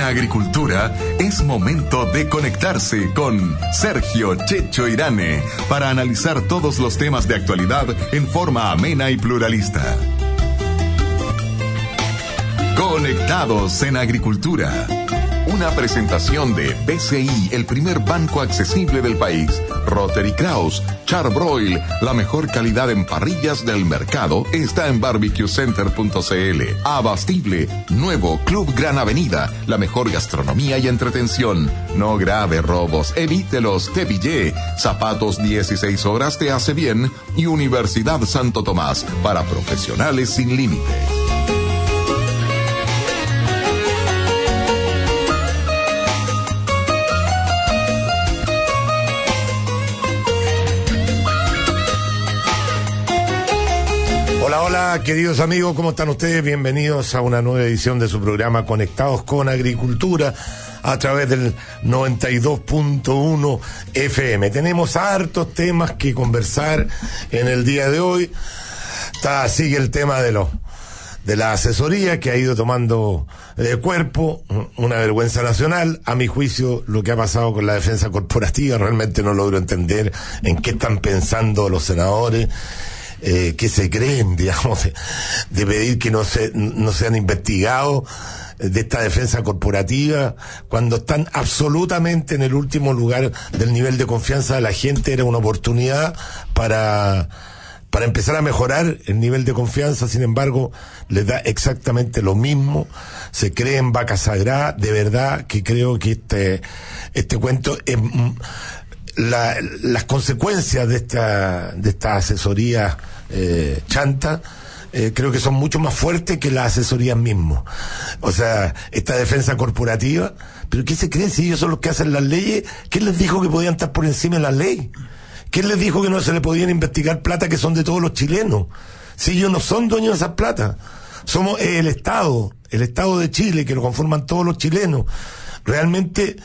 Agricultura, es momento de conectarse con Sergio Checho Irane para analizar todos los temas de actualidad en forma amena y pluralista. Conectados en Agricultura. Una presentación de BCI, el primer banco accesible del país. Rotary Kraus, Char-Broil, la mejor calidad en parrillas del mercado está en barbecuecenter.cl. Abastible, nuevo Club Gran Avenida, la mejor gastronomía y entretención. No grave robos, evítelos, te pillé. Zapatos 16 horas te hace bien. Y Universidad Santo Tomás, para profesionales sin límites. Hola, queridos amigos, ¿cómo están ustedes? Bienvenidos a una nueva edición de su programa Conectados con Agricultura a través del 92.1 FM. Tenemos hartos temas que conversar en el día de hoy. Sigue el tema de la asesoría que ha ido tomando cuerpo, una vergüenza nacional. A mi juicio, lo que ha pasado con la defensa corporativa, realmente no logro entender en qué están pensando los senadores. Que se creen, digamos, de pedir que no sean investigados de esta defensa corporativa, cuando están absolutamente en el último lugar del nivel de confianza de la gente. Era una oportunidad para empezar a mejorar el nivel de confianza. Sin embargo, les da exactamente lo mismo, se creen vaca sagrada. De verdad que creo que este cuento es... Las consecuencias de esta asesoría chanta creo que son mucho más fuertes que las asesorías mismas. O sea, esta defensa corporativa, ¿pero qué se creen si ellos son los que hacen las leyes? ¿Quién les dijo que podían estar por encima de la ley? ¿Quién les dijo que no se le podían investigar plata que son de todos los chilenos? Si ellos no son dueños de esas plata, somos el Estado de Chile, que lo conforman todos los chilenos. Realmente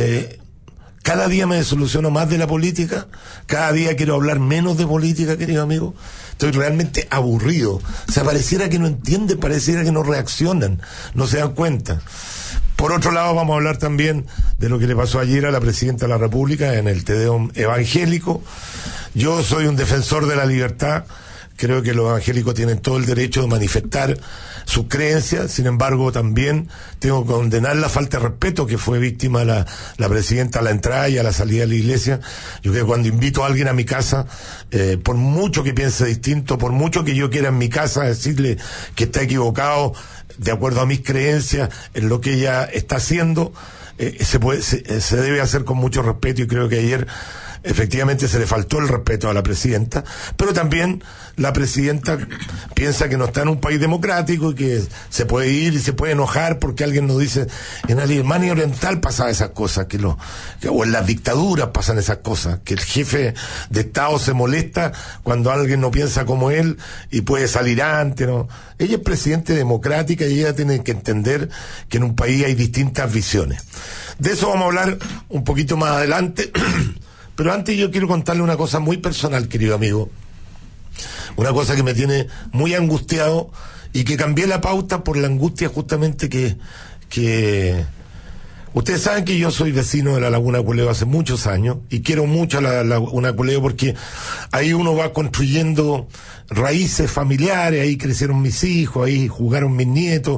cada día me desilusiono más de la política, cada día quiero hablar menos de política, querido amigo. Estoy realmente aburrido. O sea, pareciera que no entienden, pareciera que no reaccionan, no se dan cuenta. Por otro lado, vamos a hablar también de lo que le pasó ayer a la Presidenta de la República en el Tedeum evangélico. Yo soy un defensor de la libertad. Creo que los evangélicos tienen todo el derecho de manifestar sus creencias. Sin embargo, también tengo que condenar la falta de respeto que fue víctima la presidenta a la entrada y a la salida de la iglesia. Yo creo que cuando invito a alguien a mi casa, por mucho que piense distinto, por mucho que yo quiera en mi casa decirle que está equivocado de acuerdo a mis creencias en lo que ella está haciendo, se debe hacer con mucho respeto. Y creo que ayer efectivamente se le faltó el respeto a la presidenta, pero también la presidenta piensa que no está en un país democrático y que se puede ir y se puede enojar porque alguien nos dice. En Alemania Oriental pasan esas cosas, o en las dictaduras pasan esas cosas, que el jefe de Estado se molesta cuando alguien no piensa como él y puede salir antes, ¿no? Ella es presidente democrática y ella tiene que entender que en un país hay distintas visiones. De eso vamos a hablar un poquito más adelante. Pero antes yo quiero contarle una cosa muy personal, querido amigo. Una cosa que me tiene muy angustiado y que cambié la pauta por la angustia justamente que... Ustedes saben que yo soy vecino de la Laguna Culeo hace muchos años y quiero mucho a la Laguna Culeo porque ahí uno va construyendo raíces familiares, ahí crecieron mis hijos, ahí jugaron mis nietos,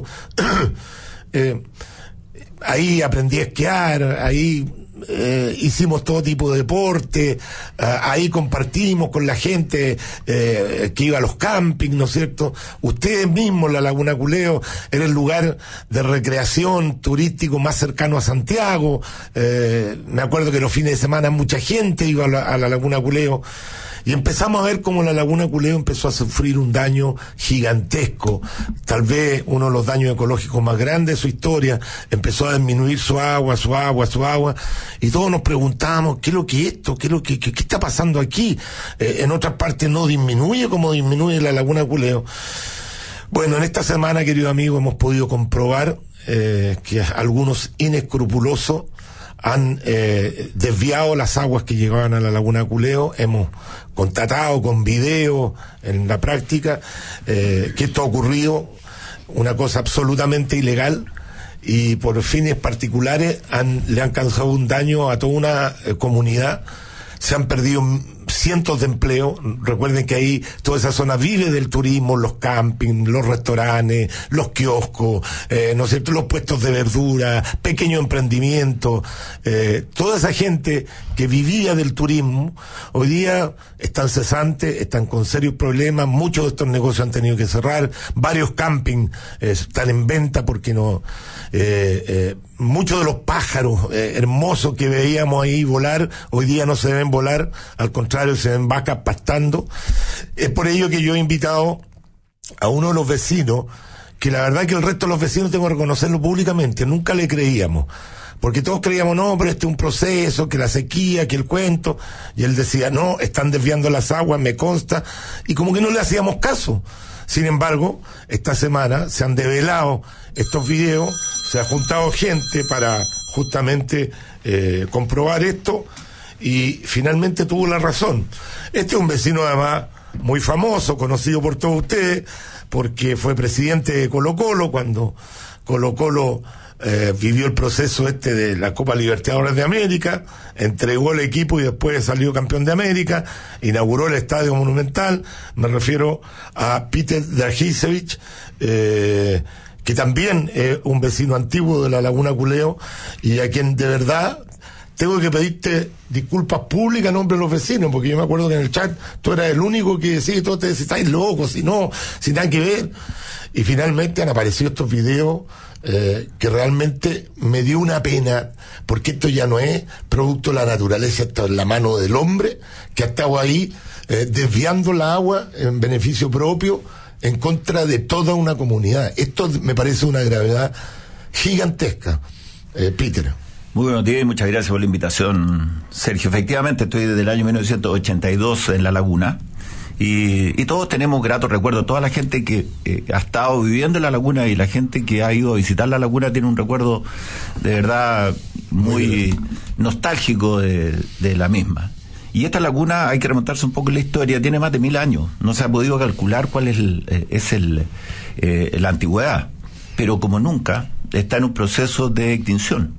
ahí aprendí a esquiar, ahí... hicimos todo tipo de deporte, ahí compartimos con la gente que iba a los campings, ¿no es cierto? Ustedes mismos, la Laguna Culeo era el lugar de recreación turístico más cercano a Santiago. Me acuerdo que los fines de semana mucha gente iba a la Laguna Culeo. Y empezamos a ver cómo la Laguna Culeo empezó a sufrir un daño gigantesco, tal vez uno de los daños ecológicos más grandes de su historia. Empezó a disminuir su agua, y todos nos preguntábamos, ¿qué es lo que es esto? ¿Qué está pasando aquí? En otras partes no disminuye como disminuye la Laguna Culeo. Bueno, en esta semana, querido amigo, hemos podido comprobar que algunos inescrupulosos han desviado las aguas que llegaban a la Laguna Culeo. Hemos constatado con video en la práctica que esto ha ocurrido, una cosa absolutamente ilegal, y por fines particulares le han causado un daño a toda una comunidad. Se han perdido cientos de empleos. Recuerden que ahí toda esa zona vive del turismo, los campings, los restaurantes, los kioscos, ¿no es cierto?, los puestos de verdura, pequeños emprendimientos. Toda esa gente que vivía del turismo hoy día están cesantes, están con serios problemas. Muchos de estos negocios han tenido que cerrar. Varios campings están en venta porque no... muchos de los pájaros hermosos que veíamos ahí volar hoy día no se ven volar, al contrario, se ven vacas pastando. Es por ello que yo he invitado a uno de los vecinos, que la verdad que el resto de los vecinos tengo que reconocerlo públicamente, nunca le creíamos, porque todos creíamos, no, pero este es un proceso, que la sequía, que el cuento, y él decía, no, están desviando las aguas, me consta, y como que no le hacíamos caso. Sin embargo, esta semana se han develado estos videos, se ha juntado gente para justamente comprobar esto, y finalmente tuvo la razón. Este es un vecino además muy famoso, conocido por todos ustedes, porque fue presidente de Colo-Colo cuando Colo-Colo vivió el proceso de la Copa Libertadores de América, entregó el equipo y después salió campeón de América, inauguró el Estadio Monumental. Me refiero a Peter Dragicevic, que también es un vecino antiguo de la Laguna Culeo, y a quien de verdad tengo que pedirte disculpas públicas a nombre de los vecinos, porque yo me acuerdo que en el chat tú eras el único que decía, todos te decían, estáis locos, si no, sin nada que ver. Y finalmente han aparecido estos videos que realmente me dio una pena, porque esto ya no es producto de la naturaleza, esto es la mano del hombre que ha estado ahí desviando la agua en beneficio propio en contra de toda una comunidad. Esto me parece una gravedad gigantesca. Peter. Muy buenos días y muchas gracias por la invitación, Sergio. Efectivamente, estoy desde el año 1982 en La Laguna y todos tenemos gratos recuerdos. Toda la gente que ha estado viviendo en La Laguna y la gente que ha ido a visitar La Laguna tiene un recuerdo de verdad muy nostálgico de la misma. Y esta laguna, hay que remontarse un poco en la historia, tiene más de 1000 años. No se ha podido calcular cuál es la antigüedad, pero como nunca está en un proceso de extinción.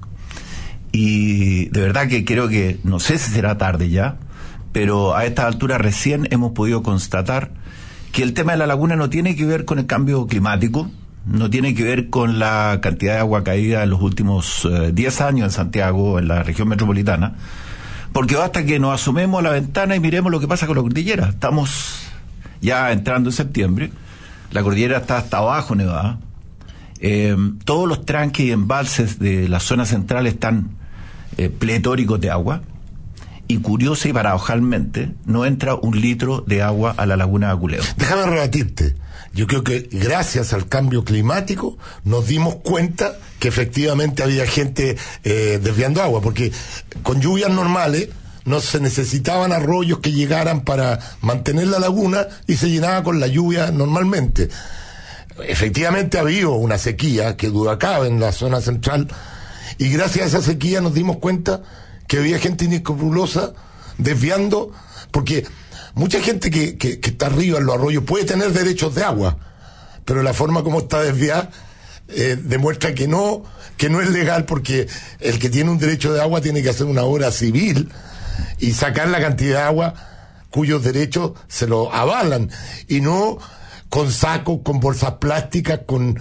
Y de verdad que creo que, no sé si será tarde ya, pero a esta altura recién hemos podido constatar que el tema de la laguna no tiene que ver con el cambio climático, no tiene que ver con la cantidad de agua caída en los últimos 10 años en Santiago, en la región metropolitana, porque basta que nos asomemos a la ventana y miremos lo que pasa con la cordillera. Estamos ya entrando en septiembre, la cordillera está hasta abajo nevada, todos los tranques y embalses de la zona central están pletóricos de agua, y curiosa y paradojalmente no entra un litro de agua a la Laguna de Culeo. Déjame rebatirte. Yo creo que gracias al cambio climático nos dimos cuenta que efectivamente había gente desviando agua, porque con lluvias normales no se necesitaban arroyos que llegaran para mantener la laguna y se llenaba con la lluvia normalmente. Efectivamente ha habido una sequía que duda cabe en la zona central, y gracias a esa sequía nos dimos cuenta que había gente inescrupulosa desviando, porque mucha gente que está arriba en los arroyos puede tener derechos de agua, pero la forma como está desviada demuestra que no es legal, porque el que tiene un derecho de agua tiene que hacer una obra civil y sacar la cantidad de agua cuyos derechos se lo avalan, y no con sacos, con bolsas plásticas, con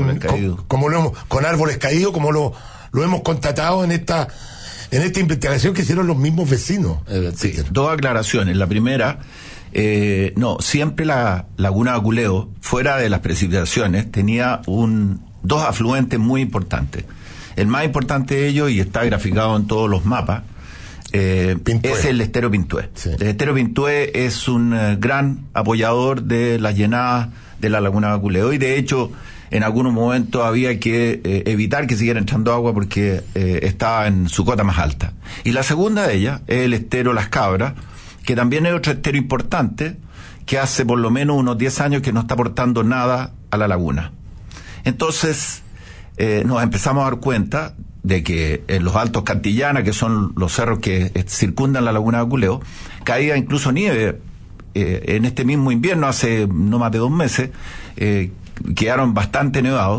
árboles caídos, como lo hemos constatado en esta investigación que hicieron los mismos vecinos. Sí, dos aclaraciones. La primera, no, siempre la Laguna de Culeo, fuera de las precipitaciones, tenía dos afluentes muy importantes. El más importante de ellos, y está graficado en todos los mapas, es el estero Pintué. Sí. El estero Pintué es un gran apoyador de las llenadas de la Laguna de Culeo, y de hecho en algunos momentos había que evitar que siguiera entrando agua porque estaba en su cota más alta. Y la segunda de ellas es el estero Las Cabras, que también es otro estero importante, que hace por lo menos unos 10 años que no está aportando nada a la laguna. Entonces nos empezamos a dar cuenta de que en los Altos Cantillana, que son los cerros que circundan la Laguna de Culeo, caía incluso nieve en este mismo invierno, hace no más de 2 meses, quedaron bastante nevados,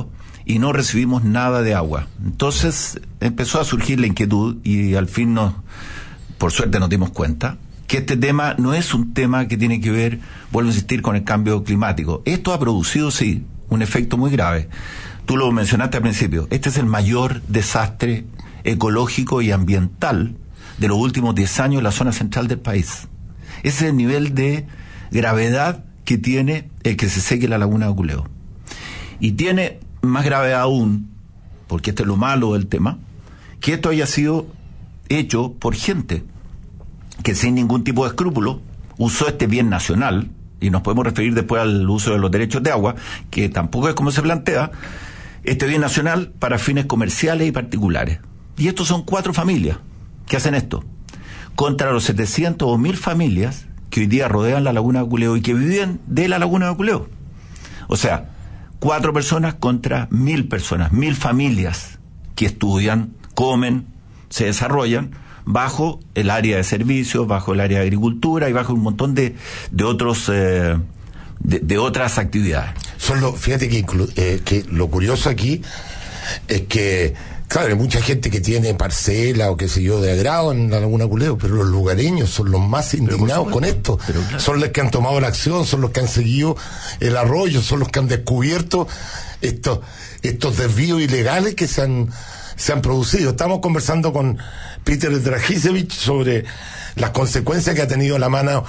y no recibimos nada de agua. Entonces empezó a surgir la inquietud y al fin por suerte nos dimos cuenta que este tema no es un tema que tiene que ver, vuelvo a insistir, con el cambio climático. Esto ha producido, sí, un efecto muy grave. Tú lo mencionaste al principio, este es el mayor desastre ecológico y ambiental de los últimos 10 años en la zona central del país. Ese es el nivel de gravedad que tiene el que se seque la laguna de Aculeo. Y tiene más gravedad aún, porque este es lo malo del tema, que esto haya sido hecho por gente que sin ningún tipo de escrúpulo usó este bien nacional, y nos podemos referir después al uso de los derechos de agua, que tampoco es como se plantea, este bien nacional para fines comerciales y particulares. Y estos son 4 familias que hacen esto, contra los 700 o 1000 familias que hoy día rodean la laguna de Aculeo y que viven de la laguna de Aculeo. O sea, 4 personas contra 1000 personas, 1000 familias que estudian, comen, se desarrollan bajo el área de servicios, bajo el área de agricultura y bajo un montón de otros de otras actividades. Fíjate que lo curioso aquí es que, claro, hay mucha gente que tiene parcela o qué sé yo de agrado en la laguna Aculeo, pero los lugareños son los más indignados con esto. Claro. Son los que han tomado la acción, son los que han seguido el arroyo, son los que han descubierto estos desvíos ilegales que se han producido. Estamos conversando con Peter Dragisevich sobre las consecuencias que ha tenido la mano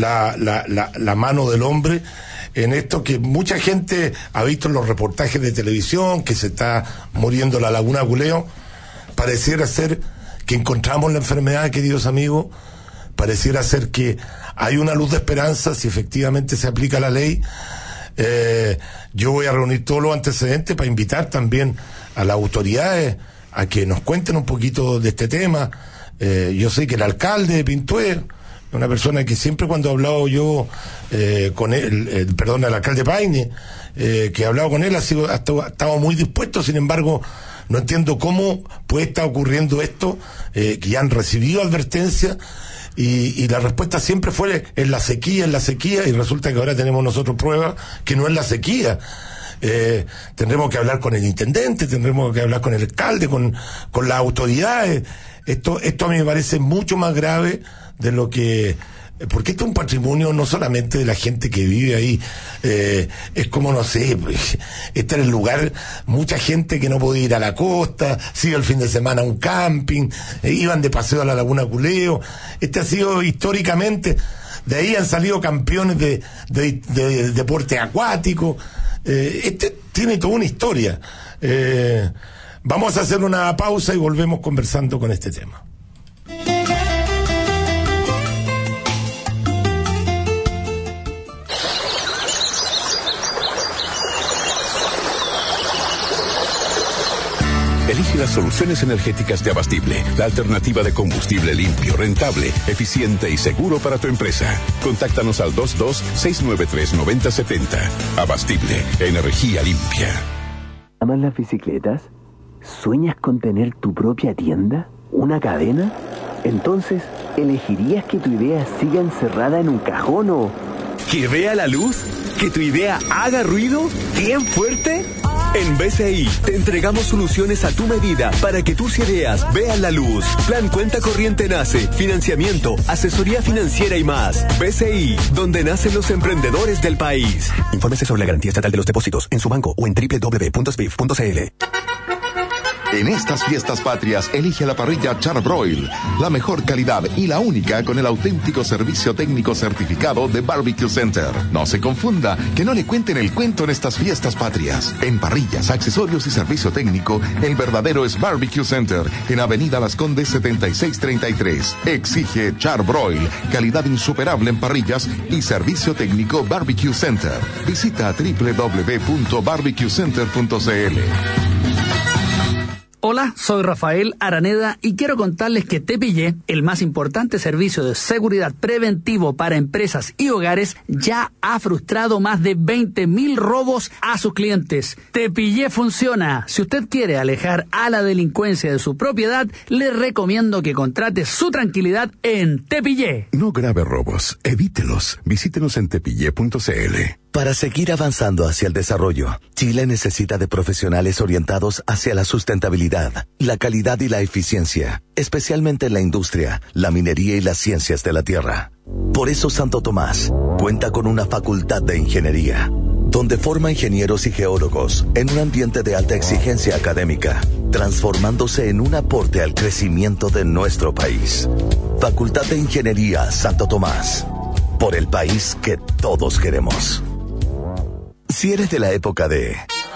del hombre en esto, que mucha gente ha visto en los reportajes de televisión, que se está muriendo la laguna Aculeo. Pareciera ser que encontramos la enfermedad, queridos amigos, pareciera ser que hay una luz de esperanza si efectivamente se aplica la ley. Yo voy a reunir todos los antecedentes para invitar también a las autoridades a que nos cuenten un poquito de este tema. Yo sé que el alcalde de Pintué, una persona que siempre cuando he hablado yo con él, el alcalde Paine, que he hablado con él, ha estado muy dispuesto. Sin embargo, no entiendo cómo puede estar ocurriendo esto, que ya han recibido advertencias y la respuesta siempre fue en la sequía, y resulta que ahora tenemos nosotros pruebas que no es la sequía. Tendremos que hablar con el intendente, tendremos que hablar con el alcalde, con las autoridades. Esto a mí me parece mucho más grave de lo que, porque esto es un patrimonio no solamente de la gente que vive ahí, es como, no sé, este era el lugar, mucha gente que no podía ir a la costa, se iba el fin de semana a un camping, iban de paseo a la laguna Aculeo. Este ha sido históricamente, de ahí han salido campeones de deporte acuático. Este tiene toda una historia. Vamos a hacer una pausa y volvemos conversando con este tema. Elige las soluciones energéticas de Abastible, la alternativa de combustible limpio, rentable, eficiente y seguro para tu empresa. Contáctanos al 22-693-9070. Abastible, energía limpia. ¿Amas las bicicletas? ¿Sueñas con tener tu propia tienda? ¿Una cadena? Entonces, ¿elegirías que tu idea siga encerrada en un cajón o que vea la luz? ¿Que tu idea haga ruido bien fuerte? En BCI te entregamos soluciones a tu medida para que tus ideas vean la luz. Plan cuenta corriente nace, financiamiento, asesoría financiera y más. BCI, donde nacen los emprendedores del país. Infórmese sobre la garantía estatal de los depósitos en su banco o en www.sbif.cl. En estas fiestas patrias, elige la parrilla Char-Broil, la mejor calidad y la única con el auténtico servicio técnico certificado de Barbecue Center. No se confunda, que no le cuenten el cuento en estas fiestas patrias. En parrillas, accesorios y servicio técnico, el verdadero es Barbecue Center, en Avenida Las Condes 7633. Exige Char-Broil, calidad insuperable en parrillas y servicio técnico Barbecue Center. Visita www.barbecuecenter.cl. Hola, soy Rafael Araneda y quiero contarles que Tepillé, el más importante servicio de seguridad preventivo para empresas y hogares, ya ha frustrado más de 20.000 robos a sus clientes. Tepillé funciona. Si usted quiere alejar a la delincuencia de su propiedad, le recomiendo que contrate su tranquilidad en Tepillé. No grave robos, evítelos. Visítenos en tepillé.cl. Para seguir avanzando hacia el desarrollo, Chile necesita de profesionales orientados hacia la sustentabilidad, la calidad y la eficiencia, especialmente en la industria, la minería y las ciencias de la tierra. Por eso Santo Tomás cuenta con una facultad de ingeniería, donde forma ingenieros y geólogos en un ambiente de alta exigencia académica, transformándose en un aporte al crecimiento de nuestro país. Facultad de Ingeniería Santo Tomás, por el país que todos queremos. Si eres de la época de...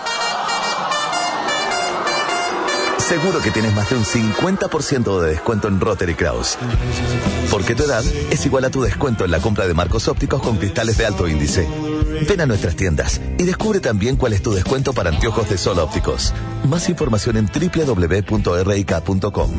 Seguro que tienes más de un 50% de descuento en Rotary Kraus. Porque tu edad es igual a tu descuento en la compra de marcos ópticos con cristales de alto índice. Ven a nuestras tiendas y descubre también cuál es tu descuento para anteojos de sol ópticos. Más información en www.rik.com.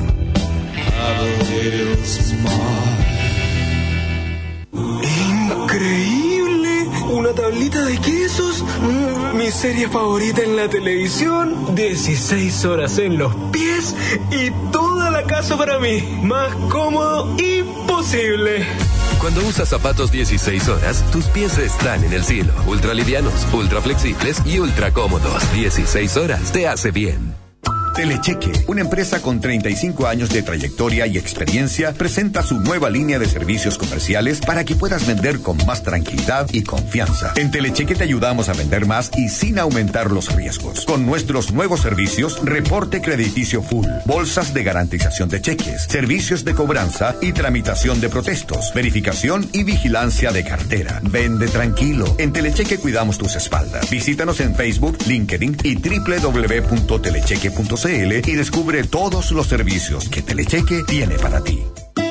¡Increíble! Una tablita de quesos. Mi serie favorita en la televisión. 16 horas en los pies y toda la casa para mí. Más cómodo imposible. Cuando usas zapatos 16 horas, tus pies están en el cielo. Ultra livianos, ultra flexibles y ultra cómodos. 16 horas te hace bien. Telecheque, una empresa con 35 años de trayectoria y experiencia, presenta su nueva línea de servicios comerciales para que puedas vender con más tranquilidad y confianza. En Telecheque te ayudamos a vender más y sin aumentar los riesgos. Con nuestros nuevos servicios, reporte crediticio full, bolsas de garantización de cheques, servicios de cobranza y tramitación de protestos, verificación y vigilancia de cartera. Vende tranquilo. En Telecheque cuidamos tus espaldas. Visítanos en Facebook, LinkedIn y www.telecheque.cl y descubre todos los servicios que Telecheque tiene para ti.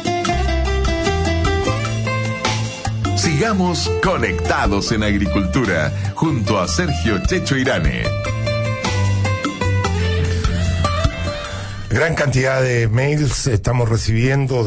Sigamos conectados en agricultura junto a Sergio Checho Irane. Gran cantidad de mails estamos recibiendo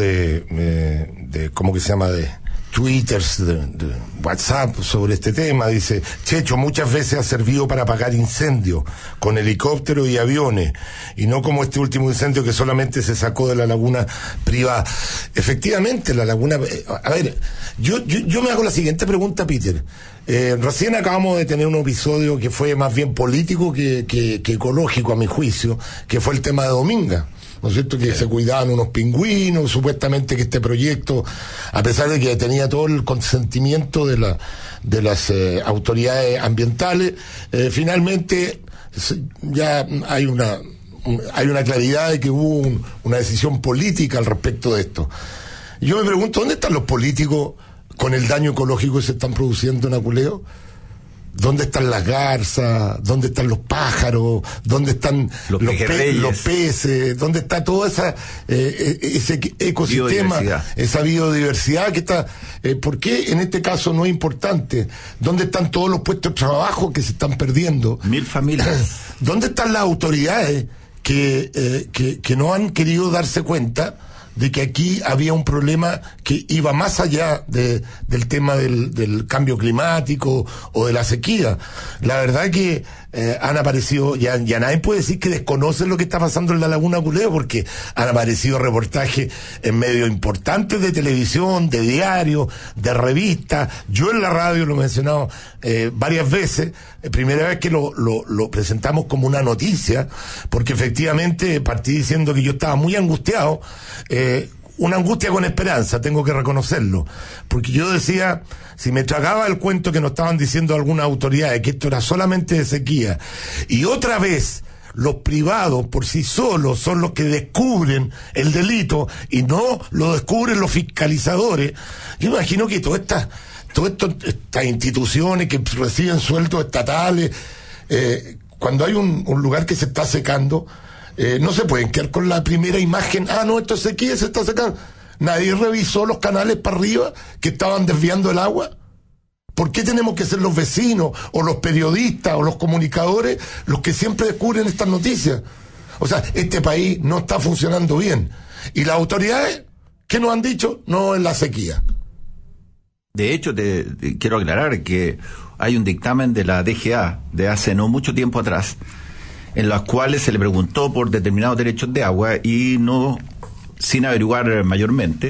de ¿cómo que se llama? De twitters, de WhatsApp sobre este tema. Dice: Checho, muchas veces ha servido para apagar incendios con helicópteros y aviones, y no como este último incendio que solamente se sacó de la laguna privada. Efectivamente, la laguna... A ver, yo me hago la siguiente pregunta, Peter. Recién acabamos de tener un episodio que fue más bien político que ecológico, a mi juicio, que fue el tema de Dominga. ¿No es cierto? Que se cuidaban unos pingüinos, supuestamente que este proyecto, a pesar de que tenía todo el consentimiento de las autoridades ambientales, finalmente ya hay una claridad de que hubo una decisión política al respecto de esto. Yo me pregunto, ¿dónde están los políticos con el daño ecológico que se están produciendo en Aculeo? ¿Dónde están las garzas? ¿Dónde están los pájaros? ¿Dónde están los peces? ¿Dónde está todo ese ecosistema, esa biodiversidad que está? ¿Por qué en este caso no es importante? ¿Dónde están todos los puestos de trabajo que se están perdiendo? 1000 familias. ¿Dónde están las autoridades que no han querido darse cuenta de que aquí había un problema que iba más allá del tema del cambio climático o de la sequía? La verdad que han aparecido, ya nadie puede decir que desconocen lo que está pasando en la Laguna Aculeo, porque han aparecido reportajes en medios importantes de televisión, de diarios, de revistas. Yo en la radio lo he mencionado varias veces, primera vez que lo presentamos como una noticia, porque efectivamente partí diciendo que yo estaba muy angustiado, una angustia con esperanza, tengo que reconocerlo, porque yo decía, si me tragaba el cuento que nos estaban diciendo algunas autoridades, que esto era solamente de sequía, y otra vez los privados por sí solos son los que descubren el delito y no lo descubren los fiscalizadores, yo imagino que estas instituciones que reciben sueldos estatales, cuando hay un lugar que se está secando, no se pueden quedar con la primera imagen. No, esto es sequía, se está secando. Nadie revisó los canales para arriba que estaban desviando el agua. ¿Por qué tenemos que ser los vecinos o los periodistas o los comunicadores los que siempre descubren estas noticias? O sea, este país no está funcionando bien. Y las autoridades, ¿qué nos han dicho? No, en la sequía. De hecho, te quiero aclarar que hay un dictamen de la DGA de hace no mucho tiempo atrás, en los cuales se le preguntó por determinados derechos de agua y no, sin averiguar mayormente,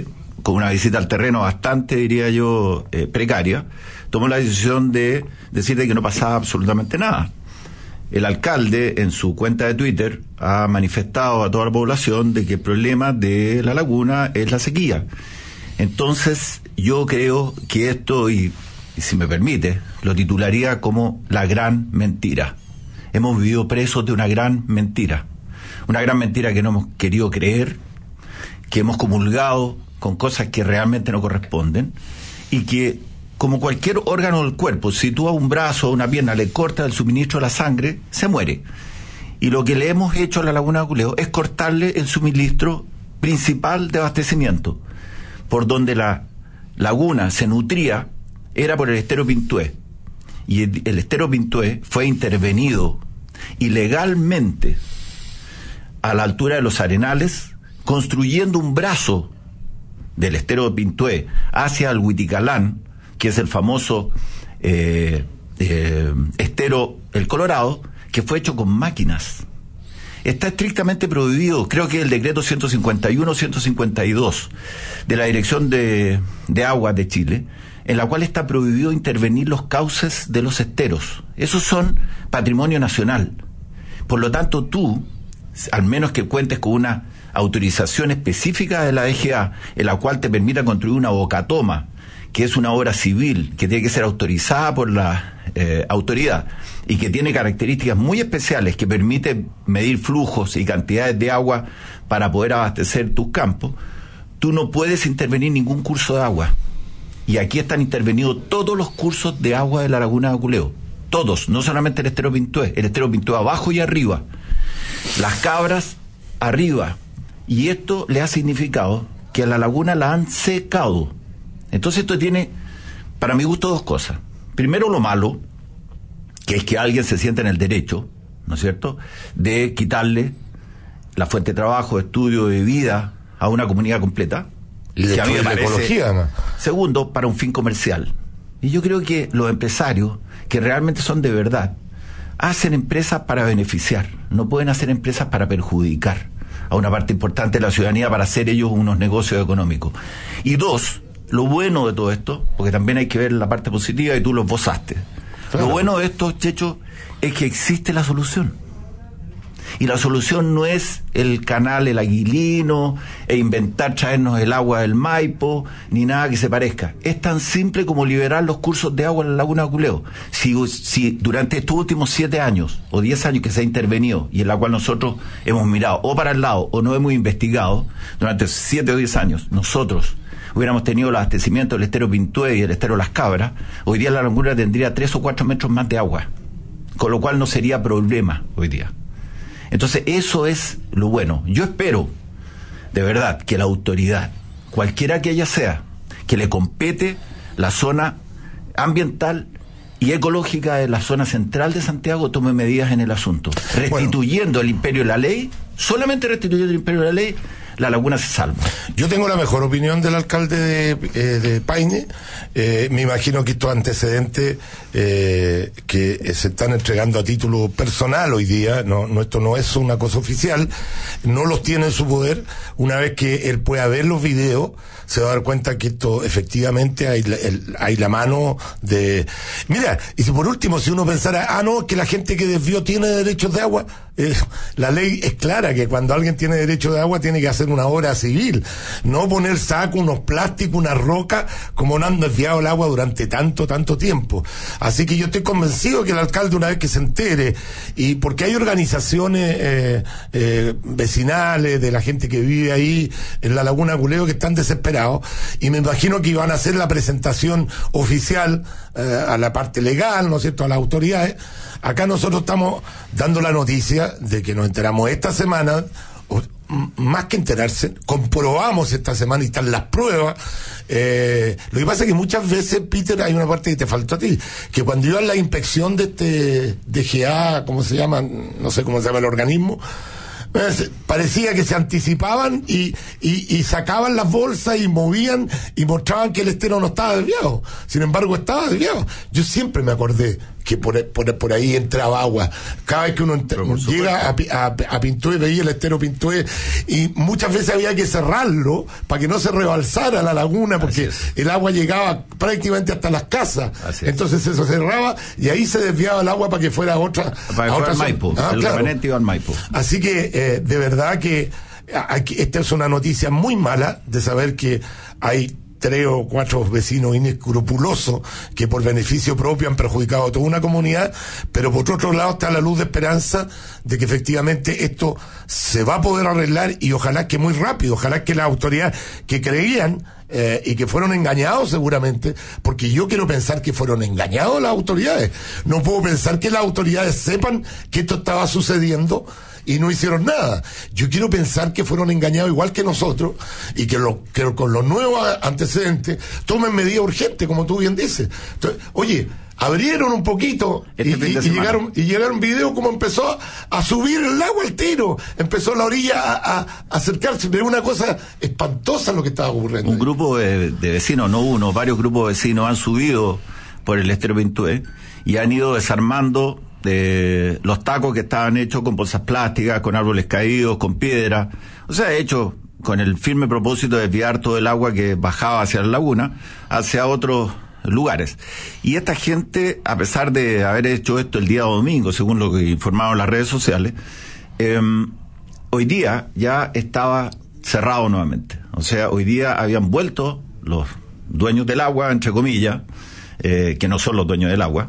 con una visita al terreno bastante, diría yo, precaria, tomó la decisión de decir de que no pasaba absolutamente nada. El alcalde, en su cuenta de Twitter, ha manifestado a toda la población de que el problema de la laguna es la sequía. Entonces, yo creo que esto, y si me permite, lo titularía como la gran mentira. Hemos vivido presos de una gran mentira que no hemos querido creer, que hemos comulgado con cosas que realmente no corresponden, y que, como cualquier órgano del cuerpo, si tú a un brazo o a una pierna le cortas el suministro de la sangre, se muere. Y lo que le hemos hecho a la laguna de Aculeo es cortarle el suministro principal de abastecimiento. Por donde la laguna se nutría era por el estero Pintué. Y el estero Pintué fue intervenido ilegalmente a la altura de los Arenales, construyendo un brazo del estero de Pintué hacia el Huiticalán, que es el famoso estero El Colorado, que fue hecho con máquinas. Está estrictamente prohibido, creo que el decreto 151-152 de la Dirección de Aguas de Chile, en la cual está prohibido intervenir los cauces de los esteros. Esos son patrimonio nacional. Por lo tanto, tú, al menos que cuentes con una autorización específica de la DGA, en la cual te permita construir una bocatoma, que es una obra civil, que tiene que ser autorizada por la autoridad, y que tiene características muy especiales, que permite medir flujos y cantidades de agua para poder abastecer tus campos, tú no puedes intervenir ningún curso de agua. Y aquí están intervenidos todos los cursos de agua de la laguna de Aculeo. Todos, no solamente el estero Pintué abajo y arriba. Las Cabras arriba. Y esto le ha significado que a la laguna la han secado. Entonces esto tiene, para mi gusto, dos cosas. Primero, lo malo, que es que alguien se sienta en el derecho, ¿no es cierto?, de quitarle la fuente de trabajo, de estudio, de vida a una comunidad completa. Y de la ecología, además. Segundo, para un fin comercial. Y yo creo que los empresarios, que realmente son de verdad, hacen empresas para beneficiar, no pueden hacer empresas para perjudicar a una parte importante de la ciudadanía para hacer ellos unos negocios económicos. Y dos, lo bueno de todo esto, porque también hay que ver la parte positiva y tú lo esbozaste. Claro. Lo bueno de esto, Checho, es que existe la solución. Y la solución no es el canal El Aguilino e inventar traernos el agua del Maipo, ni nada que se parezca. Es tan simple como liberar los cursos de agua en la laguna de Aculeo. Si durante estos últimos 7 años o 10 años que se ha intervenido, y en la cual nosotros hemos mirado o para el lado o no hemos investigado, durante 7 o 10 años nosotros hubiéramos tenido el abastecimiento del estero Pintué y el estero Las Cabras, hoy día la laguna tendría 3 o 4 metros más de agua, con lo cual no sería problema hoy día. Entonces, eso es lo bueno. Yo espero, de verdad, que la autoridad, cualquiera que ella sea, que le compete la zona ambiental y ecológica de la zona central de Santiago, tome medidas en el asunto. Restituyendo el imperio de la ley, solamente restituyendo el imperio de la ley, la laguna se salva. Yo tengo la mejor opinión del alcalde de Paine. Me imagino que estos antecedentes que se están entregando a título personal hoy día, esto no es una cosa oficial, no los tiene en su poder. Una vez que él pueda ver los videos, se va a dar cuenta que esto efectivamente hay la mano de... Mira, y si por último, si uno pensara, no, que la gente que desvió tiene derechos de agua, la ley es clara que cuando alguien tiene derecho de agua tiene que hacer una obra civil, no poner saco, unos plásticos, una roca, como no han desviado el agua durante tanto tiempo. Así que yo estoy convencido que el alcalde, una vez que se entere, y porque hay organizaciones vecinales de la gente que vive ahí en la laguna de Aculeo que están desesperados, y me imagino que iban a hacer la presentación oficial a la parte legal, ¿no es cierto?, a las autoridades. Acá nosotros estamos dando la noticia de que nos enteramos esta semana, más que enterarse, comprobamos esta semana y están las pruebas. Lo que pasa es que muchas veces, Peter, hay una parte que te faltó a ti, que cuando iban la inspección de este DGA, ¿cómo se llama? No sé cómo se llama el organismo, parecía que se anticipaban y sacaban las bolsas y movían y mostraban que el estero no estaba desviado. Sin embargo, estaba desviado. Yo siempre me acordé que por ahí entraba agua. Cada vez que uno llega a Pintué, veía el estero Pintué, y muchas veces había que cerrarlo para que no se rebalsara la laguna, porque el agua llegaba prácticamente hasta las casas. Entonces eso cerraba y ahí se desviaba el agua para que fuera a otra Maipo. El remanente iba al Maipo. Así que de verdad que esta es una noticia muy mala, de saber que hay 3 o 4 vecinos inescrupulosos que por beneficio propio han perjudicado a toda una comunidad, pero por otro lado está la luz de esperanza de que efectivamente esto se va a poder arreglar, y ojalá que muy rápido, ojalá que las autoridades que creían y que fueron engañados seguramente, porque yo quiero pensar que fueron engañados las autoridades. No puedo pensar que las autoridades sepan que esto estaba sucediendo y no hicieron nada. Yo quiero pensar que fueron engañados igual que nosotros, y que con los nuevos antecedentes tomen medidas urgentes, como tú bien dices. Entonces, oye, abrieron un poquito y llegaron videos como empezó a subir el agua al tiro, empezó la orilla a acercarse, pero una cosa espantosa lo que estaba ocurriendo. Un grupo de vecinos, no uno, varios grupos de vecinos han subido por el estero Pintué y han ido desarmando los tacos que estaban hechos con bolsas plásticas, con árboles caídos, con piedra, o sea, hecho con el firme propósito de desviar todo el agua que bajaba hacia la laguna hacia otros lugares. Y esta gente, a pesar de haber hecho esto el día domingo, según lo que informaron las redes sociales, hoy día ya estaba cerrado nuevamente. O sea, hoy día habían vuelto los dueños del agua, entre comillas, que no son los dueños del agua,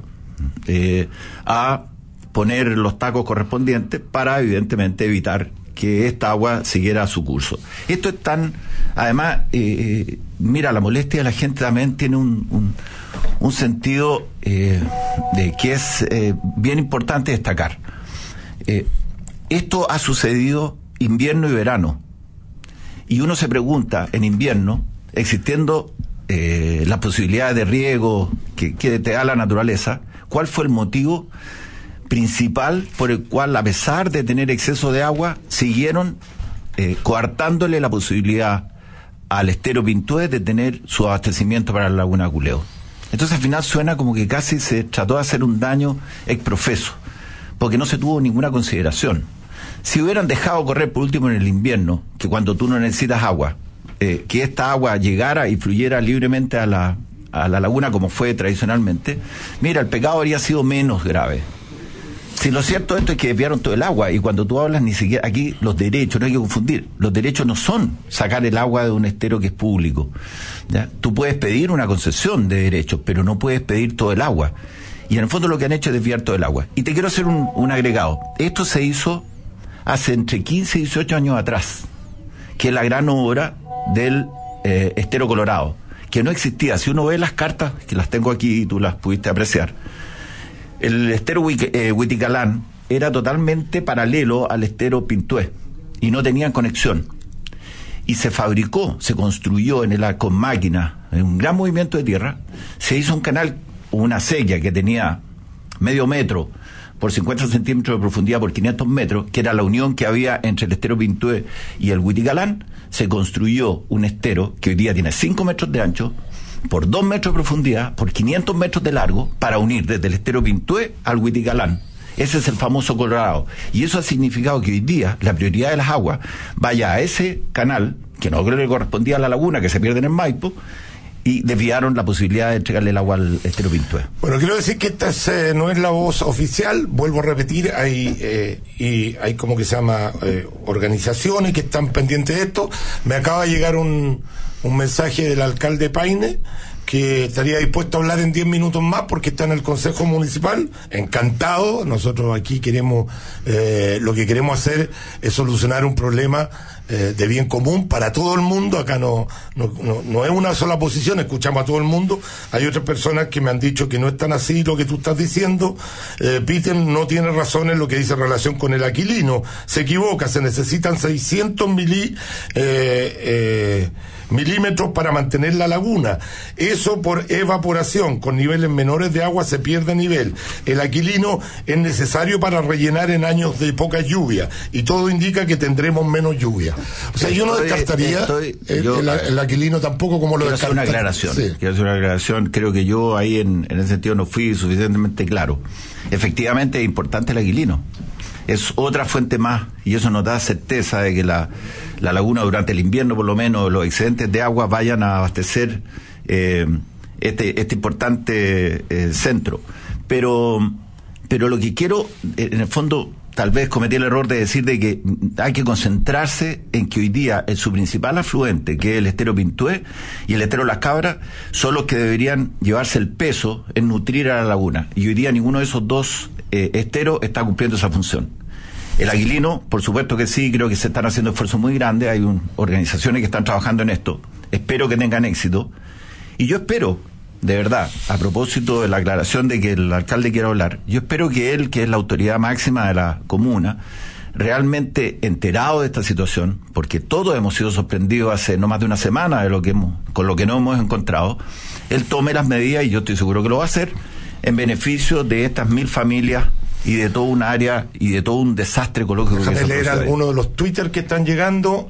a poner los tacos correspondientes para evidentemente evitar que esta agua siguiera su curso. Esto es tan, además, mira, la molestia de la gente también tiene un sentido de que es bien importante destacar. Esto ha sucedido invierno y verano, y uno se pregunta, en invierno, existiendo las posibilidades de riego que te da la naturaleza, ¿cuál fue el motivo principal por el cual, a pesar de tener exceso de agua, siguieron coartándole la posibilidad al estero Pintué de tener su abastecimiento para la laguna Culeo? Entonces al final suena como que casi se trató de hacer un daño ex profeso, porque no se tuvo ninguna consideración. Si hubieran dejado correr por último en el invierno, que cuando tú no necesitas agua, que esta agua llegara y fluyera libremente a la laguna como fue tradicionalmente, mira, el pecado habría sido menos grave. Si lo cierto de esto es que desviaron todo el agua, y cuando tú hablas, ni siquiera aquí los derechos, no hay que confundir, los derechos no son sacar el agua de un estero que es público, ¿ya? Tú puedes pedir una concesión de derechos, pero no puedes pedir todo el agua, y en el fondo lo que han hecho es desviar todo el agua. Y te quiero hacer un agregado. Esto se hizo hace entre 15 y 18 años atrás, que es la gran obra del estero Colorado, que no existía. Si uno ve las cartas, que las tengo aquí y tú las pudiste apreciar, el estero Huiticalán era totalmente paralelo al estero Pintué y no tenían conexión, y se fabricó, se construyó con máquinas, en un gran movimiento de tierra, se hizo un canal, una sella que tenía medio metro por 50 centímetros de profundidad por 500 metros, que era la unión que había entre el estero Pintué y el Huiticalán. Se construyó un estero que hoy día tiene 5 metros de ancho, por 2 metros de profundidad, por 500 metros de largo, para unir desde el estero Pintué al Huiticalán. Ese es el famoso Colorado. Y eso ha significado que hoy día la prioridad de las aguas vaya a ese canal, que no creo que correspondía a la laguna, que se pierde en el Maipo, y desviaron la posibilidad de entregarle el agua al estero Pintué. Bueno, quiero decir que esta no es la voz oficial, vuelvo a repetir, hay como que se llama organizaciones que están pendientes de esto. Me acaba de llegar un mensaje del alcalde Paine, que estaría dispuesto a hablar en 10 minutos más porque está en el Consejo Municipal. Encantado. Nosotros aquí queremos, lo que queremos hacer es solucionar un problema de bien común para todo el mundo. Acá no es una sola posición, escuchamos a todo el mundo. Hay otras personas que me han dicho que no es tan así lo que tú estás diciendo. Peter no tiene razón en lo que dice en relación con el aquilino, se equivoca, se necesitan 600 mililitros milímetros para mantener la laguna. Eso por evaporación, con niveles menores de agua se pierde nivel. El aquilino es necesario para rellenar en años de poca lluvia, y todo indica que tendremos menos lluvia. O sea, yo no descartaría el aquilino tampoco como lo descartaría. Quiero hacer una aclaración. Creo que yo ahí en ese sentido no fui suficientemente claro. Efectivamente es importante el aquilino. Es otra fuente más, y eso nos da certeza de que la laguna durante el invierno, por lo menos, los excedentes de agua vayan a abastecer este importante centro. Pero lo que quiero, en el fondo, tal vez cometí el error de decir de que hay que concentrarse en que hoy día su principal afluente, que es el estero Pintué y el estero Las Cabras, son los que deberían llevarse el peso en nutrir a la laguna. Y hoy día ninguno de esos dos esteros está cumpliendo esa función. El aquilino, por supuesto que sí, creo que se están haciendo esfuerzos muy grandes, hay organizaciones que están trabajando en esto, espero que tengan éxito, y yo espero, de verdad, a propósito de la aclaración de que el alcalde quiere hablar, yo espero que él, que es la autoridad máxima de la comuna, realmente enterado de esta situación, porque todos hemos sido sorprendidos hace no más de una semana con lo que nos hemos encontrado, él tome las medidas, y yo estoy seguro que lo va a hacer, en beneficio de estas 1.000 familias y de toda un área y de todo un desastre ecológico. Déjame leer algunos de los Twitter que están llegando.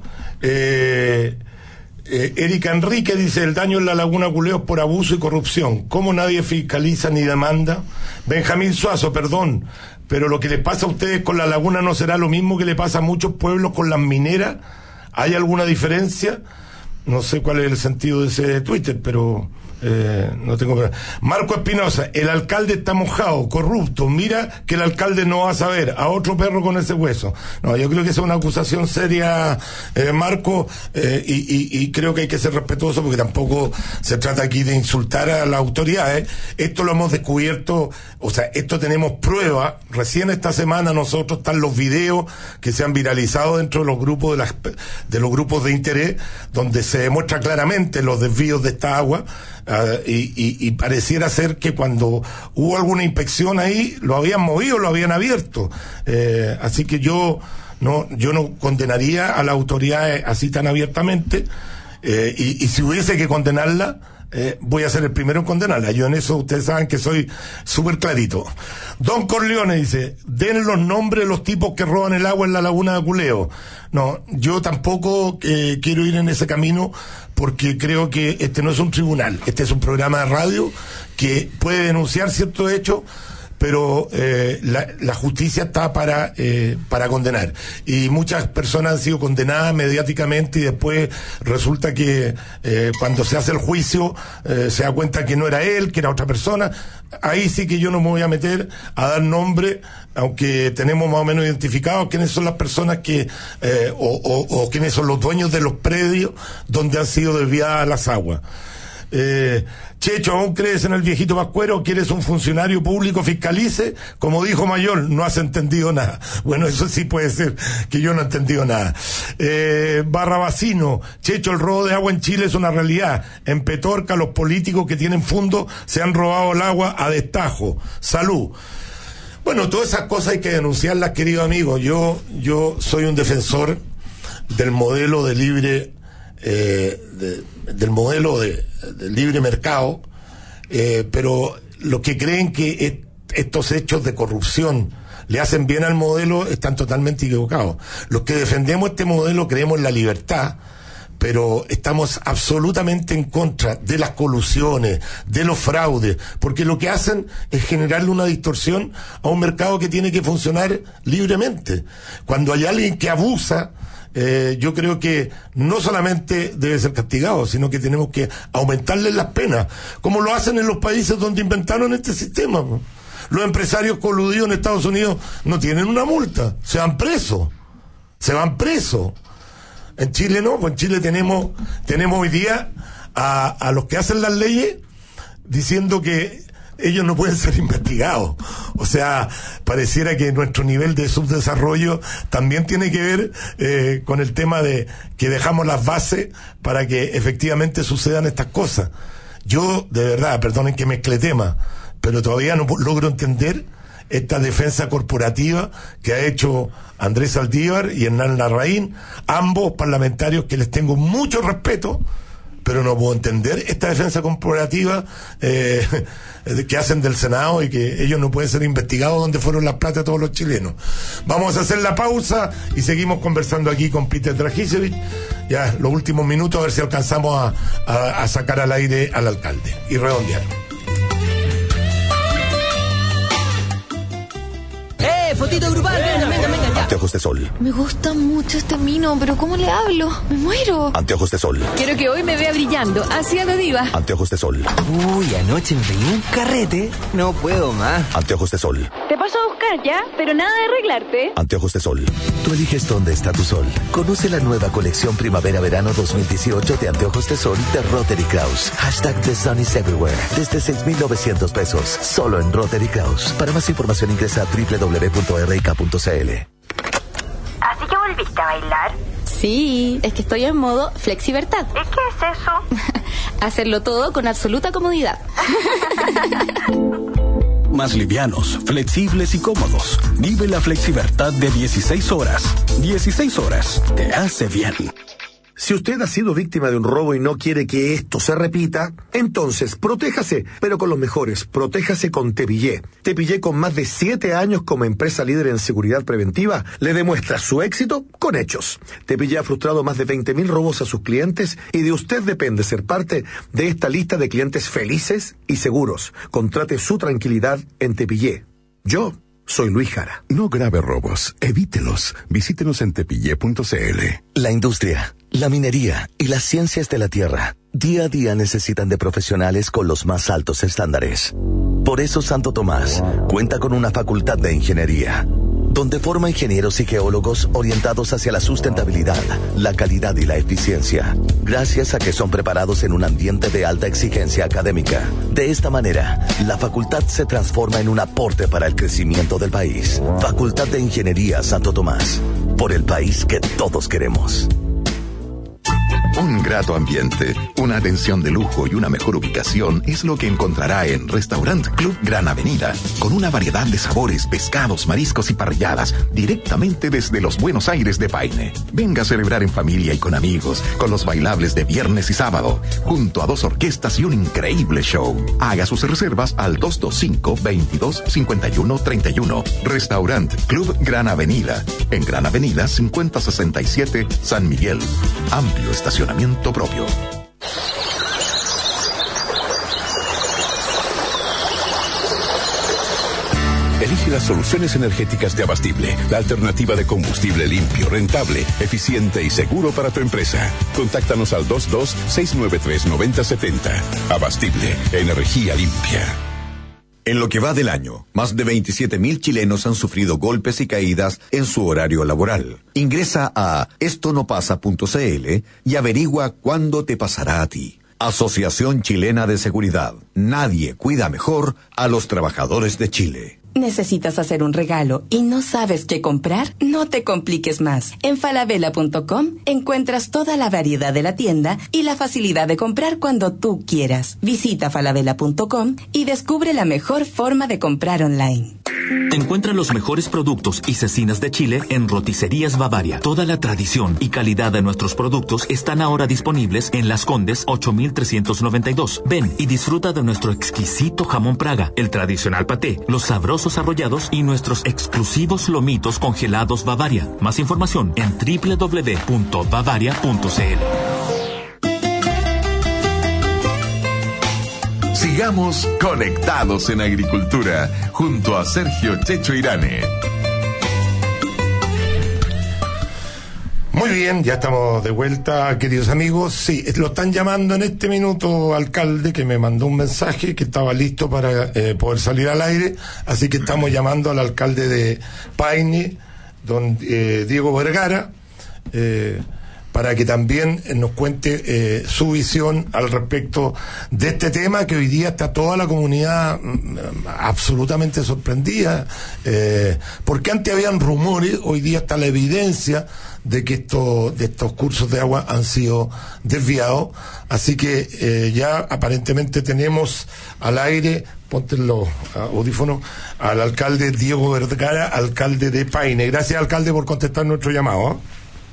Erika Enrique dice: el daño en la laguna Culeos por abuso y corrupción. ¿Cómo nadie fiscaliza ni demanda? Benjamín Suazo: perdón, pero lo que les pasa a ustedes con la laguna no será lo mismo que le pasa a muchos pueblos con las mineras. ¿Hay alguna diferencia? No sé cuál es el sentido de ese Twitter, pero no tengo problema. Marco Espinosa: el alcalde está mojado, corrupto, mira que el alcalde no va a saber, a otro perro con ese hueso. No, yo creo que esa es una acusación seria, Marco, y creo que hay que ser respetuoso, porque tampoco se trata aquí de insultar a las autoridades. Esto lo hemos descubierto, o sea, esto tenemos pruebas. Recién esta semana nosotros están los videos que se han viralizado dentro de los grupos de los grupos de interés, donde se demuestra claramente los desvíos de esta agua. Y pareciera ser que cuando hubo alguna inspección ahí lo habían movido, lo habían abierto, así que yo no condenaría a la autoridad así tan abiertamente, y si hubiese que condenarla, voy a ser el primero en condenarla. Yo en eso ustedes saben que soy súper clarito. Don Corleone dice: den los nombres de los tipos que roban el agua en la laguna de Culeo. No, yo tampoco quiero ir en ese camino, porque creo que este no es un tribunal, este es un programa de radio que puede denunciar ciertos hechos, pero la justicia está para condenar, y muchas personas han sido condenadas mediáticamente, y después resulta que cuando se hace el juicio se da cuenta que no era él, que era otra persona. Ahí sí que yo no me voy a meter a dar nombre, aunque tenemos más o menos identificados quiénes son las personas que o quiénes son los dueños de los predios donde han sido desviadas las aguas. Checho, ¿aún crees en el viejito Pascuero? ¿Quieres un funcionario público fiscalice? Como dijo Mayol, no has entendido nada. Bueno, eso sí puede ser que yo no he entendido nada. Barrabasino: Checho, el robo de agua en Chile es una realidad. En Petorca los políticos que tienen fondos se han robado el agua a destajo. Salud. Bueno, todas esas cosas hay que denunciarlas, querido amigo. Yo soy un defensor del modelo de libre del modelo de libre mercado, pero los que creen que estos hechos de corrupción le hacen bien al modelo están totalmente equivocados. Los que defendemos este modelo creemos en la libertad, pero estamos absolutamente en contra de las colusiones, de los fraudes, porque lo que hacen es generarle una distorsión a un mercado que tiene que funcionar libremente. Cuando hay alguien que abusa, yo creo que no solamente debe ser castigado, sino que tenemos que aumentarle las penas, como lo hacen en los países donde inventaron este sistema. Los empresarios coludidos en Estados Unidos no tienen una multa, se van presos. En Chile no, pues en Chile tenemos hoy día a los que hacen las leyes diciendo que ellos no pueden ser investigados. O sea, pareciera que nuestro nivel de subdesarrollo también tiene que ver con el tema de que dejamos las bases para que efectivamente sucedan estas cosas. Yo, de verdad, perdonen que mezcle temas, pero todavía no logro entender esta defensa corporativa que ha hecho Andrés Saldívar y Hernán Larraín, ambos parlamentarios que les tengo mucho respeto, pero no puedo entender esta defensa corporativa que hacen del Senado y que ellos no pueden ser investigados donde fueron las plata de todos los chilenos. Vamos a hacer la pausa y seguimos conversando aquí con Peter Dragisevich. Ya los últimos minutos, a ver si alcanzamos a sacar al aire al alcalde y redondear. Fotito grupal, venga, ya. Anteojos de sol. Me gusta mucho este vino, pero ¿cómo le hablo? Me muero. Anteojos de sol. Quiero que hoy me vea brillando, así a la diva. Anteojos de sol. Uy, anoche me pegué un carrete. No puedo más. Anteojos de sol. Te paso a buscar ya, pero nada de arreglarte. Anteojos de sol. Tú eliges dónde está tu sol. Conoce la nueva colección Primavera-Verano 2018 de Anteojos de Sol de Rotary Kraus. #The Sun is Everywhere. Desde 6,900 pesos. Solo en Rotary Kraus. Para más información ingresa a www.rk.cl. ¿Así que volviste a bailar? Sí, es que estoy en modo flexibertad. ¿Y qué es eso? Hacerlo todo con absoluta comodidad. Más livianos, flexibles y cómodos. Vive la flexibertad de 16 horas. 16 horas te hace bien. Si usted ha sido víctima de un robo y no quiere que esto se repita, entonces protéjase, pero con los mejores. Protéjase con Tepillé. Tepillé, con más de 7 años como empresa líder en seguridad preventiva, le demuestra su éxito con hechos. Tepillé ha frustrado más de 20,000 robos a sus clientes y de usted depende ser parte de esta lista de clientes felices y seguros. Contrate su tranquilidad en Tepillé. Yo soy Luis Jara. No grave robos, evítelos. Visítenos en tepillé.cl. La industria, la minería y las ciencias de la tierra día a día necesitan de profesionales con los más altos estándares. Por eso Santo Tomás cuenta con una facultad de ingeniería, donde forma ingenieros y geólogos orientados hacia la sustentabilidad, la calidad y la eficiencia, gracias a que son preparados en un ambiente de alta exigencia académica. De esta manera, la facultad se transforma en un aporte para el crecimiento del país. Facultad de Ingeniería Santo Tomás, por el país que todos queremos. Un grato ambiente, una atención de lujo y una mejor ubicación es lo que encontrará en Restaurant Club Gran Avenida, con una variedad de sabores, pescados, mariscos y parrilladas directamente desde los Buenos Aires de Paine. Venga a celebrar en familia y con amigos, con los bailables de viernes y sábado, junto a 2 orquestas y un increíble show. Haga sus reservas al 225-22-51-31. Restaurant Club Gran Avenida, en Gran Avenida 5067 San Miguel. Amplio estacionamiento propio. Elige las soluciones energéticas de Abastible, la alternativa de combustible limpio, rentable, eficiente y seguro para tu empresa. Contáctanos al 22-693-9070. Abastible, energía limpia. En lo que va del año, más de 27,000 chilenos han sufrido golpes y caídas en su horario laboral. Ingresa a estonopasa.cl y averigua cuándo te pasará a ti. Asociación Chilena de Seguridad. Nadie cuida mejor a los trabajadores de Chile. ¿Necesitas hacer un regalo y no sabes qué comprar? No te compliques más. En falabella.com encuentras toda la variedad de la tienda y la facilidad de comprar cuando tú quieras. Visita falabella.com y descubre la mejor forma de comprar online. Encuentra los mejores productos y cecinas de Chile en Roticerías Bavaria. Toda la tradición y calidad de nuestros productos están ahora disponibles en Las Condes 8392. Ven y disfruta de nuestro exquisito jamón Praga, el tradicional paté, los sabrosos arrollados y nuestros exclusivos lomitos congelados Bavaria. Más información en www.bavaria.cl. Sigamos conectados en agricultura, junto a Sergio Checho Irane. Muy bien, ya estamos de vuelta, queridos amigos. Sí, lo están llamando en este minuto, alcalde, que me mandó un mensaje que estaba listo para poder salir al aire, así que estamos llamando al alcalde de Paine, don Diego Vergara, para que también nos cuente su visión al respecto de este tema, que hoy día está toda la comunidad absolutamente sorprendida, porque antes habían rumores, hoy día está la evidencia de que estos cursos de agua han sido desviados, así que ya aparentemente tenemos al aire, ponte los audífonos, al alcalde Diego Vergara, alcalde de Paine. Gracias, alcalde, por contestar nuestro llamado.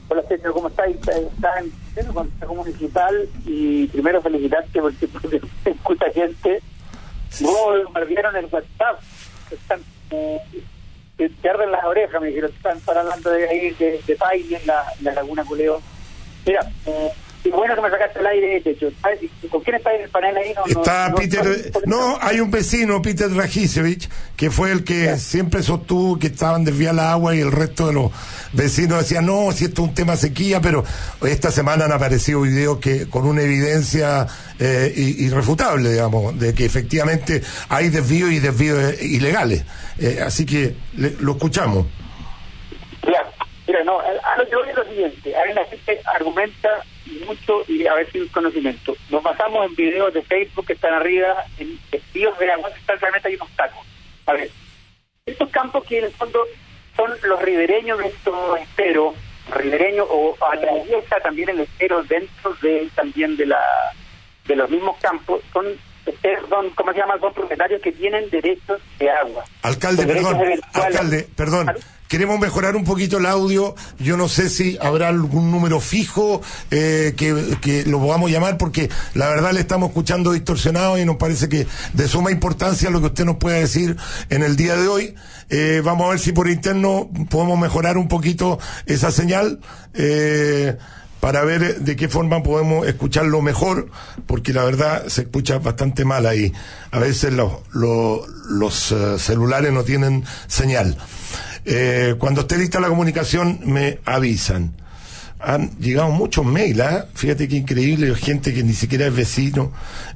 Hola, Sergio, ¿cómo estáis? Está en el Consejo Municipal y primero felicitarte porque escucha gente. Vos bombardearon el WhatsApp. Están, te arden las orejas, me dijeron. Están hablando de ahí de Paine en la Laguna Culeo. Mira, y bueno que me sacaste el aire, Checho. ¿Con quién está en el panel ahí? Está Peter. No, hay un vecino, Peter Dragisevich, que fue el que siempre sostuvo que estaban desviadas las aguas y el resto de los vecinos decían, no, si esto es un tema sequía, pero esta semana han aparecido videos que con una evidencia irrefutable, digamos, de que efectivamente hay desvíos y desvíos ilegales. Así que lo escuchamos. Mira, no, a lo que voy es lo siguiente. A ver, la gente argumenta mucho y a ver si hay conocimiento. Nos basamos en videos de Facebook que están arriba, en desvíos de agua, que realmente hay unos tacos. A ver, estos campos que en el fondo son los ribereños de estos esteros, ribereños o atraviesa también el estero dentro de también de los mismos campos, son ¿cómo se llama? Son propietarios que tienen derechos de agua. Alcalde, perdón. Queremos mejorar un poquito el audio. Yo no sé si habrá algún número fijo que lo podamos llamar, porque la verdad le estamos escuchando distorsionado y nos parece que de suma importancia lo que usted nos pueda decir en el día de hoy. Vamos a ver si por interno podemos mejorar un poquito esa señal para ver de qué forma podemos escucharlo mejor, porque la verdad se escucha bastante mal ahí. A veces los celulares no tienen señal. Cuando esté lista la comunicación me avisan. Han llegado muchos mails, ¿eh? Fíjate qué increíble, gente que ni siquiera es vecino.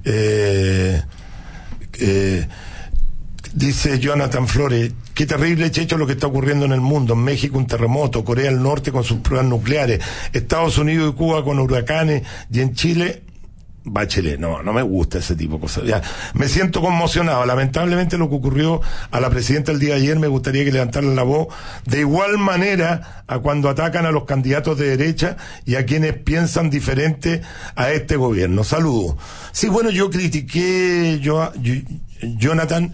Dice Jonathan Flores, qué terrible, Checho, lo que está ocurriendo en el mundo. En México un terremoto, Corea del Norte con sus pruebas nucleares, Estados Unidos y Cuba con huracanes, y en Chile Bachelet. No me gusta ese tipo de cosas. Ya, me siento conmocionado. Lamentablemente lo que ocurrió a la presidenta el día de ayer, me gustaría que levantaran la voz de igual manera a cuando atacan a los candidatos de derecha y a quienes piensan diferente a este gobierno. Saludos. Sí, bueno, yo critiqué, Jonathan,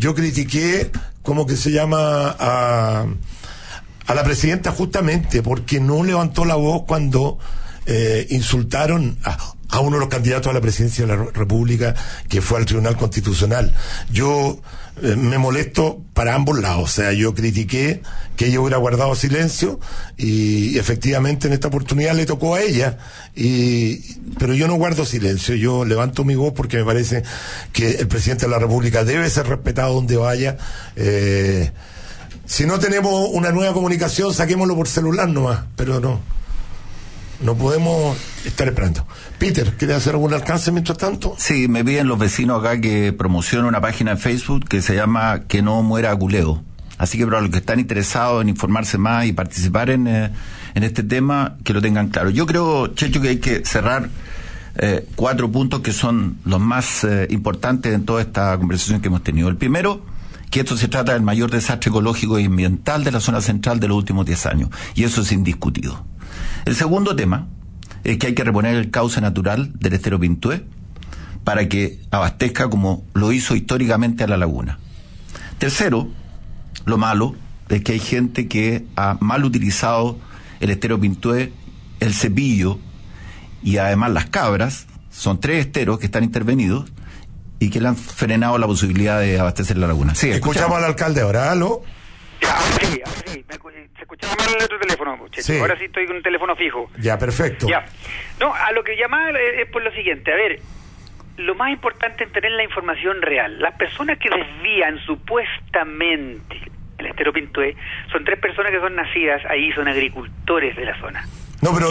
¿cómo que se llama? A la presidenta justamente porque no levantó la voz cuando insultaron a uno de los candidatos a la presidencia de la República que fue al Tribunal Constitucional. Yo me molesto para ambos lados. O sea, yo critiqué que ella hubiera guardado silencio y efectivamente en esta oportunidad le tocó a ella, pero yo no guardo silencio, yo levanto mi voz porque me parece que el presidente de la República debe ser respetado donde vaya. Si no tenemos una nueva comunicación, saquémoslo por celular nomás, pero no podemos estar esperando. Peter, ¿quieres hacer algún alcance mientras tanto? Sí, me piden los vecinos acá que promocione una página en Facebook que se llama Que no muera Culeo. Así que para los que están interesados en informarse más y participar en este tema, que lo tengan claro. Yo creo, Checho, que hay que cerrar 4 puntos que son los más importantes en toda esta conversación que hemos tenido. El primero, que esto se trata del mayor desastre ecológico y ambiental de la zona central de los últimos 10 años. Y eso es indiscutido. El segundo tema es que hay que reponer el cauce natural del estero Pintué para que abastezca como lo hizo históricamente a la laguna. Tercero, lo malo es que hay gente que ha mal utilizado el estero Pintué, el Cepillo y además las Cabras. Son 3 esteros que están intervenidos y que le han frenado la posibilidad de abastecer la laguna. Sí, escuchamos al alcalde ahora. ¿Aló? Ya, sí. Se escuchaba mal el otro teléfono, Checho. Sí. Ahora sí estoy con un teléfono fijo. Ya, perfecto. Ya. No, a lo que llamaba es por lo siguiente. A ver, lo más importante es tener la información real. Las personas que desvían supuestamente el estero Pintué son 3 personas que son nacidas ahí, son agricultores de la zona. No, pero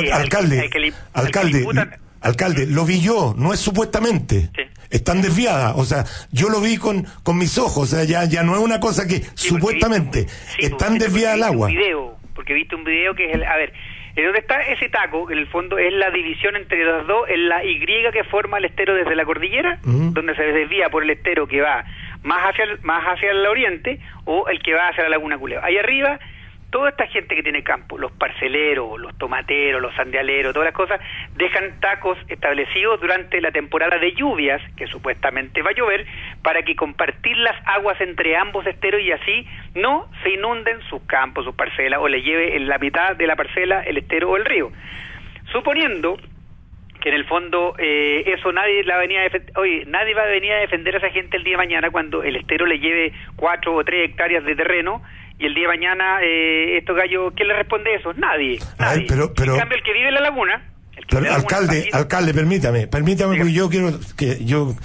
alcalde, lo vi yo, no es supuestamente. Sí. Están desviadas, o sea, yo lo vi con mis ojos, o sea, ya no es una cosa que supuestamente están desviadas al agua. Porque viste un video que es a ver, donde está ese taco, que en el fondo es la división entre los dos, es la Y que forma el estero desde la cordillera, donde se desvía por el estero que va más hacia el oriente, o el que va hacia la laguna Culeo. Ahí arriba, toda esta gente que tiene campo, los parceleros, los tomateros, los sandialeros, todas las cosas, dejan tacos establecidos durante la temporada de lluvias, que supuestamente va a llover, para que compartir las aguas entre ambos esteros y así no se inunden sus campos, sus parcelas, o le lleve en la mitad de la parcela el estero o el río. Suponiendo que en el fondo eso nadie va a venir a defender a esa gente el día de mañana cuando el estero le lleve 4 o 3 hectáreas de terreno y el día de mañana estos gallos, ¿quién le responde a eso? Nadie. Ver, pero en cambio el que vive en la laguna, alcalde, permítame, porque yo quiero que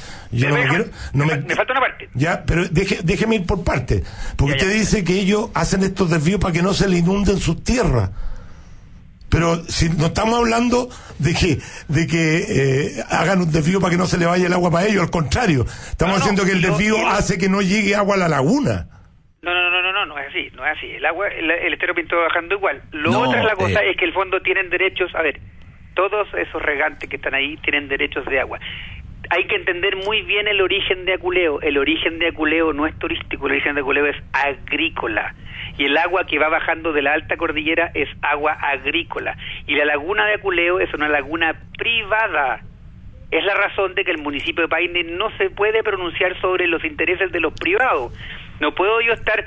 me falta una parte. Ya, pero déjeme ir por parte, porque usted dice que ellos hacen estos desvíos para que no se le inunden sus tierras. Pero si no estamos hablando de que hagan un desvío para que no se le vaya el agua para ellos, al contrario, estamos diciendo que el desvío hace que no llegue agua a la laguna. No es así. El estero Pinto va bajando igual. Otra es la cosa es que el fondo tienen derechos, todos esos regantes que están ahí tienen derechos de agua. Hay que entender muy bien el origen de Aculeo. El origen de Aculeo no es turístico, el origen de Aculeo es agrícola. Y el agua que va bajando de la alta cordillera es agua agrícola. Y la laguna de Aculeo es una laguna privada. Es la razón de que el municipio de Paine no se puede pronunciar sobre los intereses de los privados. No puedo yo estar,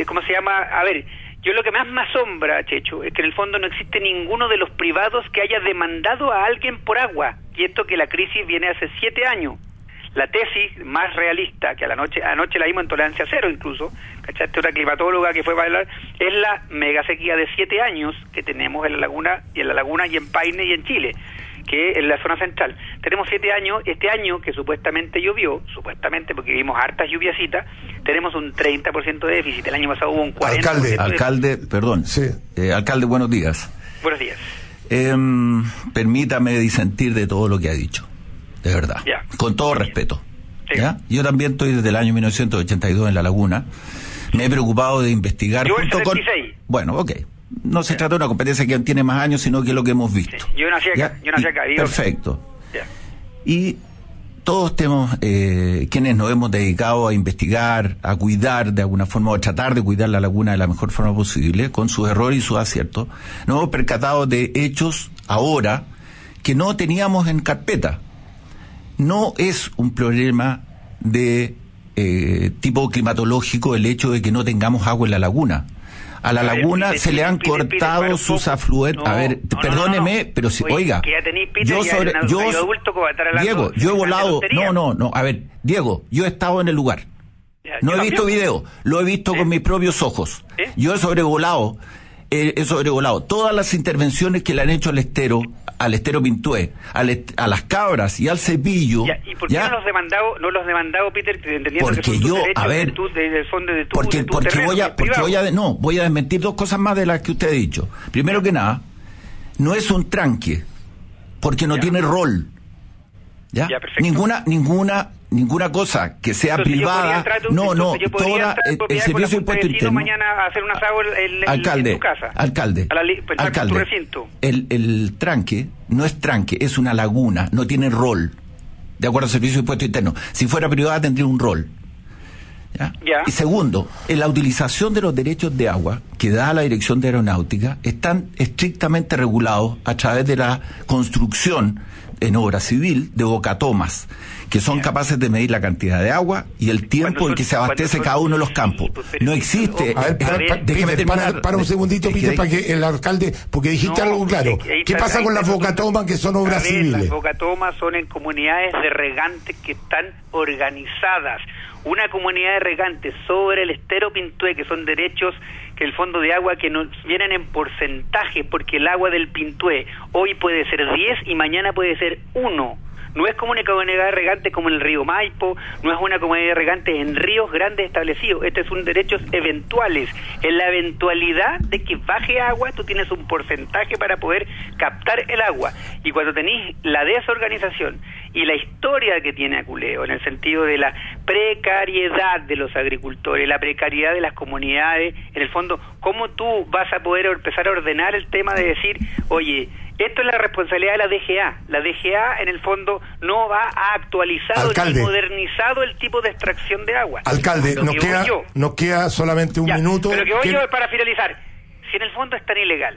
yo lo que más me asombra, Checho, es que en el fondo no existe ninguno de los privados que haya demandado a alguien por agua. Y esto que la crisis viene hace 7 años. La tesis más realista, que anoche la vimos en Tolerancia Cero incluso, ¿cachaste? Una climatóloga que fue para hablar, es la mega sequía de 7 años que tenemos en la laguna y en Paine y en Chile, que en la zona central. Tenemos 7 años, este año que supuestamente llovió, porque vimos hartas lluviacitas, tenemos un 30% de déficit. El año pasado hubo un 40%. Alcalde, perdón. Sí. Alcalde, buenos días. Buenos días. Permítame disentir de todo lo que ha dicho. De verdad, con todo respeto. ¿Ya? Yo también estoy desde el año 1982 en La Laguna. Me he preocupado de investigar junto con... Bueno, no se trata de una competencia que tiene más años, sino que lo que hemos visto. Yo nací acá. Perfecto. Y todos tenemos, quienes nos hemos dedicado a investigar, a cuidar de alguna forma, o a tratar de cuidar la laguna de la mejor forma posible, con sus errores y sus aciertos, nos hemos percatado de hechos ahora que no teníamos en carpeta. No es un problema de tipo climatológico el hecho de que no tengamos agua en la laguna. A la laguna se le han cortado sus afluentes. Perdóneme, pero si, oiga, Diego, yo he volado. Diego, yo he estado en el lugar. No he visto video, lo he visto con mis propios ojos. Yo he sobrevolado todas las intervenciones que le han hecho al estero Pintué, a las cabras y al cepillo. ¿Y por qué no los demandado, Peter, entendiendo porque que yo, voy a desmentir 2 cosas más de las que usted ha dicho. Primero que nada, no es un tranque, porque no tiene rol. Ninguna cosa que sea privada, toda el servicio de impuesto interno. Mañana a hacer un asado en tu casa. Alcalde, tu recinto. El tranque no es tranque, es una laguna, no tiene rol, de acuerdo al servicio de impuesto interno. Si fuera privada tendría un rol. Y segundo, en la utilización de los derechos de agua que da la Dirección de Aeronáutica están estrictamente regulados a través de la construcción en obra civil de bocatomas, que son capaces de medir la cantidad de agua y el tiempo en que se abastece cada uno de los campos. No existe... Para un segundito, Peter, para que el alcalde, porque dijiste algo claro. ¿Qué pasa con las bocatomas que son obras civiles? Las bocatomas son en comunidades de regantes que están organizadas. Una comunidad de regantes sobre el estero Pintué, que son derechos que el fondo de agua que nos vienen en porcentaje, porque el agua del Pintué hoy puede ser 10 y mañana puede ser 1. No es como una comunidad de regantes como en el río Maipo, no es una comunidad de regantes en ríos grandes establecidos. Estos son derechos eventuales. En la eventualidad de que baje agua, tú tienes un porcentaje para poder captar el agua. Y cuando tenés la desorganización y la historia que tiene Aculeo, en el sentido de la precariedad de los agricultores, la precariedad de las comunidades, en el fondo, ¿cómo tú vas a poder empezar a ordenar el tema de decir, oye, esto es la responsabilidad de la DGA? La DGA, en el fondo, no ha actualizado ni modernizado el tipo de extracción de agua. Alcalde, nos queda solamente un minuto. Pero que voy yo para finalizar. Si en el fondo es tan ilegal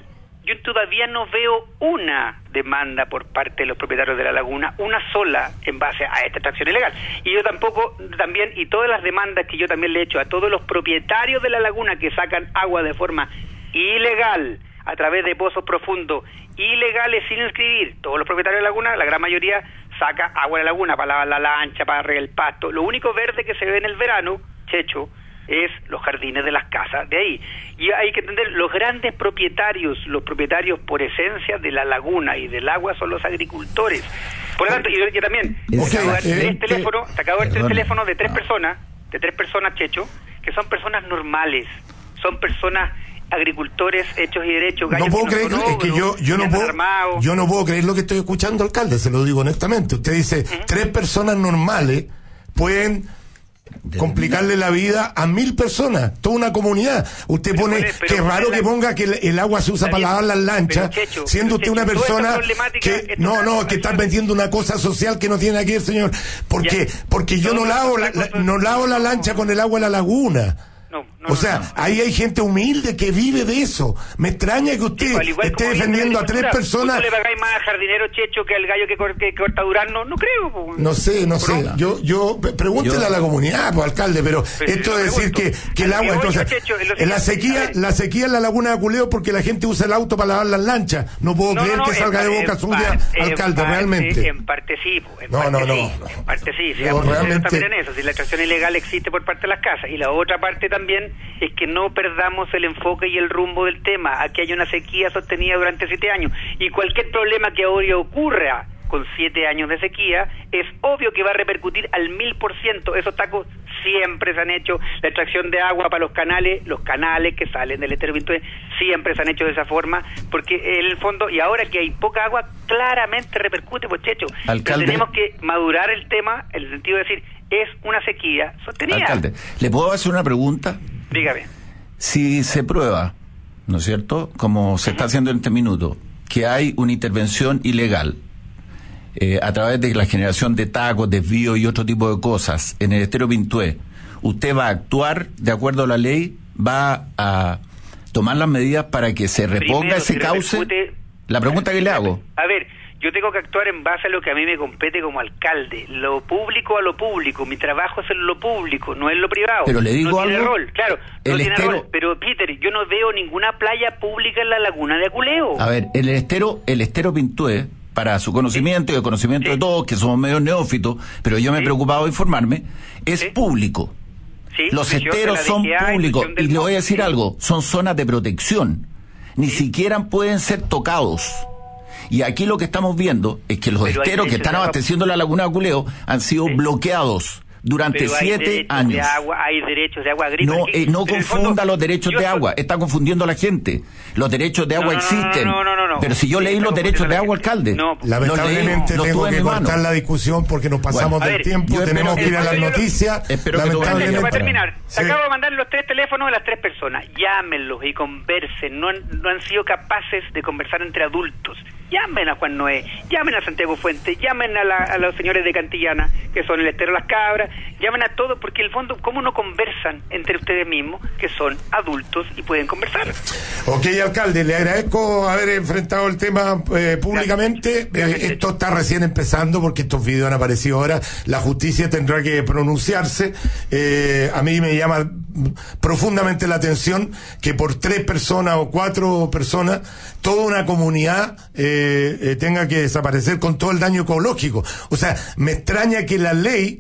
yo todavía no veo una demanda por parte de los propietarios de la laguna, una sola en base a esta extracción ilegal. Y yo tampoco, también, y todas las demandas que yo también le he hecho a todos los propietarios de la laguna que sacan agua de forma ilegal, a través de pozos profundos, ilegales sin inscribir, todos los propietarios de la laguna, la gran mayoría saca agua de la laguna para lavar la lancha, para regar el pasto. Lo único verde que se ve en el verano, Checho, es los jardines de las casas de ahí. Y hay que entender, los grandes propietarios, los propietarios por esencia de la laguna y del agua son los agricultores. Por lo tanto, yo también te acabo de dar el teléfono de tres personas, Checho, que son personas normales, son personas agricultores hechos y derechos. No puedo creer, es que yo no puedo creer lo que estoy escuchando, alcalde, se lo digo honestamente. Usted dice, 3 personas normales pueden complicarle la vida a 1000 personas, toda una comunidad. Usted pone, qué raro que ponga que el agua se usa para lavar las lanchas, siendo usted una persona que que está vendiendo una cosa social que no tiene nada que ver, señor, porque yo no lavo la lancha con el agua de la laguna. Ahí hay gente humilde que vive de eso. Me extraña que usted esté defendiendo a 3 personas. ¿No le pagáis más al jardinero, Checho, que al gallo que corta durazno? No creo. No sé. Yo pregúntele a la comunidad, alcalde, pero esto de decir que el agua, entonces, Checho, la sequía en la laguna de Aculeo porque la gente usa el auto para lavar las lanchas. No puedo creer que salga de boca suya, alcalde, realmente. En parte sí. En parte sí. Realmente. También en eso, si la extracción ilegal existe por parte de las casas. Y la otra parte también es que no perdamos el enfoque y el rumbo del tema. Aquí hay una sequía sostenida durante 7 años y cualquier problema que ahora ocurra con 7 años de sequía es obvio que va a repercutir al 1000%. Esos tacos siempre se han hecho, la extracción de agua para los canales que salen del estero Pintué siempre se han hecho de esa forma, porque en el fondo, y ahora que hay poca agua, claramente repercute, pues, Checho. Alcalde, tenemos que madurar el tema en el sentido de decir, es una sequía sostenida. Alcalde, ¿le puedo hacer una pregunta? Dígame. Si se prueba, ¿no es cierto?, como se está haciendo en este minuto, que hay una intervención ilegal a través de la generación de tacos, desvíos y otro tipo de cosas en el estero Pintué, ¿usted va a actuar de acuerdo a la ley? ¿Va a tomar las medidas para que se reponga ese cauce? La pregunta que le hago. A ver, yo tengo que actuar en base a lo que a mí me compete como alcalde. Lo público a lo público. Mi trabajo es en lo público, no en lo privado. Pero le digo algo. No tiene rol, claro. No tiene rol. Pero, Peter, yo no veo ninguna playa pública en la laguna de Aculeo. A ver, el estero Pintué, para su conocimiento y el conocimiento de todos, que somos medio neófitos, pero yo me he preocupado de informarme, es público. Los esteros son públicos. Y le voy a decir algo, son zonas de protección. Ni siquiera pueden ser tocados. Y aquí lo que estamos viendo es que los esteros que están abasteciendo la laguna de Aculeo han sido bloqueados durante 7 años. Hay derechos de agua agrícola. No confunda los derechos de agua, está confundiendo a la gente. Los derechos de agua existen. Pero si yo leí los derechos de agua, alcalde. Lamentablemente tengo que cortar la discusión porque nos pasamos del tiempo, tenemos que ir a las noticias. Lamentablemente. Para terminar, acabo de mandar los 3 teléfonos de las 3 personas. Llámenlos y conversen. No han sido capaces de conversar entre adultos. Llamen a Juan Noé, llamen a Santiago Fuentes, llamen a los señores de Cantillana, que son el estero Las Cabras, llamen a todos, porque en el fondo, ¿cómo no conversan entre ustedes mismos, que son adultos y pueden conversar? Ok, alcalde, le agradezco haber enfrentado el tema públicamente. Esto está recién empezando, porque estos videos han aparecido ahora. La justicia tendrá que pronunciarse. A mí me llama profundamente la atención que por 3 personas o 4 personas, toda una comunidad tenga que desaparecer con todo el daño ecológico. O sea, me extraña que la ley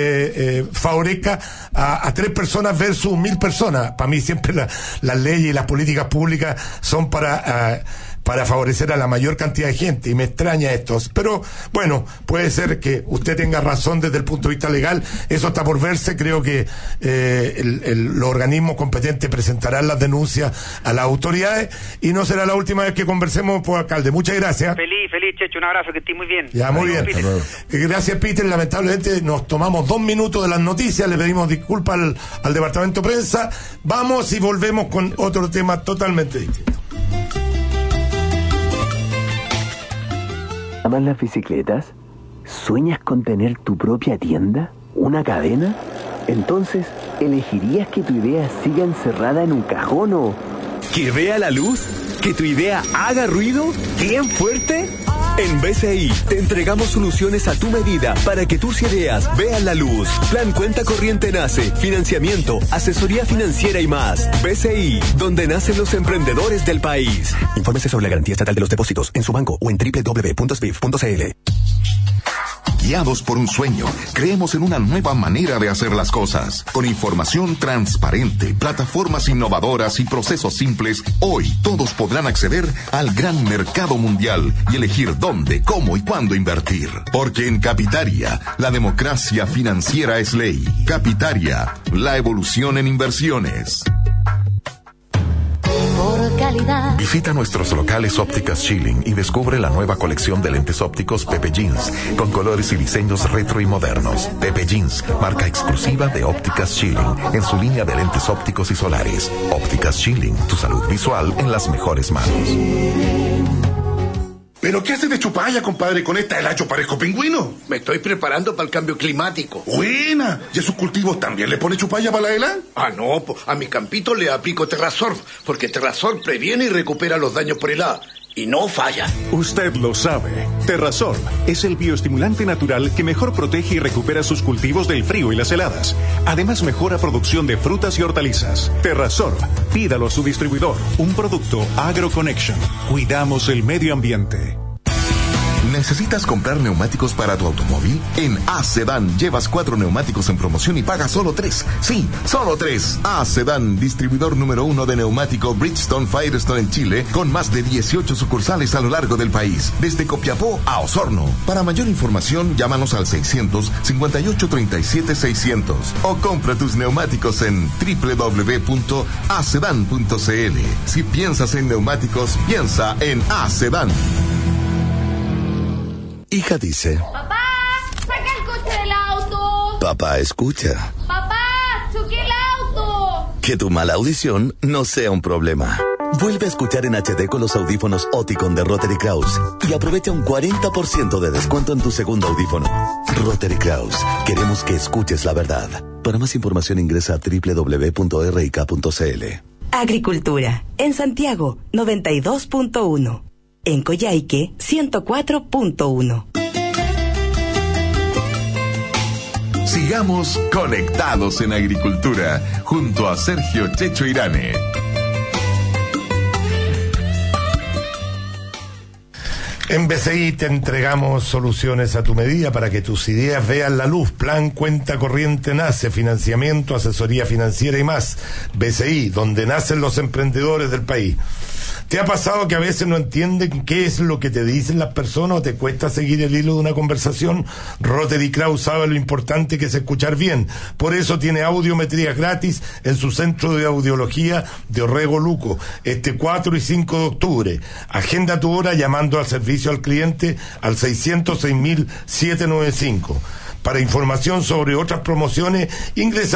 favorezca a 3 personas versus 1000 personas. Para mí siempre las leyes y las políticas públicas son para favorecer a la mayor cantidad de gente, y me extraña esto, pero bueno, puede ser que usted tenga razón desde el punto de vista legal, eso está por verse. Creo que los organismos competentes presentarán las denuncias a las autoridades, y no será la última vez que conversemos, pues, alcalde. Muchas gracias. Feliz, Checho, un abrazo, que estés muy bien. Ya, muy bien. Gracias, Peter. Lamentablemente nos tomamos 2 minutos de las noticias, le pedimos disculpas al departamento de prensa. Vamos y volvemos con otro tema totalmente distinto. ¿Amas las bicicletas? ¿Sueñas con tener tu propia tienda? ¿Una cadena? Entonces, ¿elegirías que tu idea siga encerrada en un cajón o ¿Que vea la luz? ¿Que tu idea haga ruido? ¿Bien fuerte? En BCI te entregamos soluciones a tu medida para que tus ideas vean la luz. Plan cuenta corriente nace, financiamiento, asesoría financiera y más. BCI, donde nacen los emprendedores del país. Infórmese sobre la garantía estatal de los depósitos en su banco o en www.sbif.cl. Guiados por un sueño, creemos en una nueva manera de hacer las cosas. Con información transparente, plataformas innovadoras y procesos simples, hoy todos podrán acceder al gran mercado mundial y elegir dónde, cómo y cuándo invertir. Porque en Capitaria, la democracia financiera es ley. Capitaria, la evolución en inversiones. Visita nuestros locales Ópticas Schilling y descubre la nueva colección de lentes ópticos Pepe Jeans, con colores y diseños retro y modernos. Pepe Jeans, marca exclusiva de Ópticas Schilling, en su línea de lentes ópticos y solares. Ópticas Schilling, tu salud visual en las mejores manos. ¿Pero qué hace de chupalla, compadre? Con esta helacho parezco pingüino. Me estoy preparando para el cambio climático. Buena. ¿Y a sus cultivos también le pone chupalla para la hela? Ah, no. A mi campito le aplico Terrasorb, porque Terrasorb previene y recupera los daños por helada. Y no falla. Usted lo sabe. Terrasorb es el bioestimulante natural que mejor protege y recupera sus cultivos del frío y las heladas. Además, mejora producción de frutas y hortalizas. Terrasorb, pídalo a su distribuidor. Un producto AgroConnection. Cuidamos el medio ambiente. ¿Necesitas comprar neumáticos para tu automóvil? En A-Sedan llevas 4 neumáticos en promoción y pagas solo 3. Sí, solo 3. A-Sedan, distribuidor número 1 de neumático Bridgestone Firestone en Chile, con más de 18 sucursales a lo largo del país, desde Copiapó a Osorno. Para mayor información, llámanos al 600-5837-600 o compra tus neumáticos en www.acedan.cl. Si piensas en neumáticos, piensa en A-Sedan. Hija dice: ¡Papá! ¡Saca el coche del auto! Papá escucha. ¡Papá! ¡Choqué el auto! Que tu mala audición no sea un problema. Vuelve a escuchar en HD con los audífonos Oticon de Rotary Kraus y aprovecha un 40% de descuento en tu segundo audífono. Rotary Kraus, queremos que escuches la verdad. Para más información ingresa a www.rik.cl. Agricultura. En Santiago, 92.1. En Coyhaique, 104.1. Sigamos conectados en agricultura junto a Sergio Checho Irane. En BCI te entregamos soluciones a tu medida para que tus ideas vean la luz. Plan cuenta corriente nace, financiamiento, asesoría financiera y más. BCI, donde nacen los emprendedores del país. ¿Te ha pasado que a veces no entienden qué es lo que te dicen las personas o te cuesta seguir el hilo de una conversación? Rotary Kraus sabe lo importante que es escuchar bien. Por eso tiene audiometrías gratis en su centro de audiología de Orrego Luco, este 4 y 5 de octubre. Agenda tu hora llamando al servicio al cliente al 606.795. Para información sobre otras promociones, ingresa a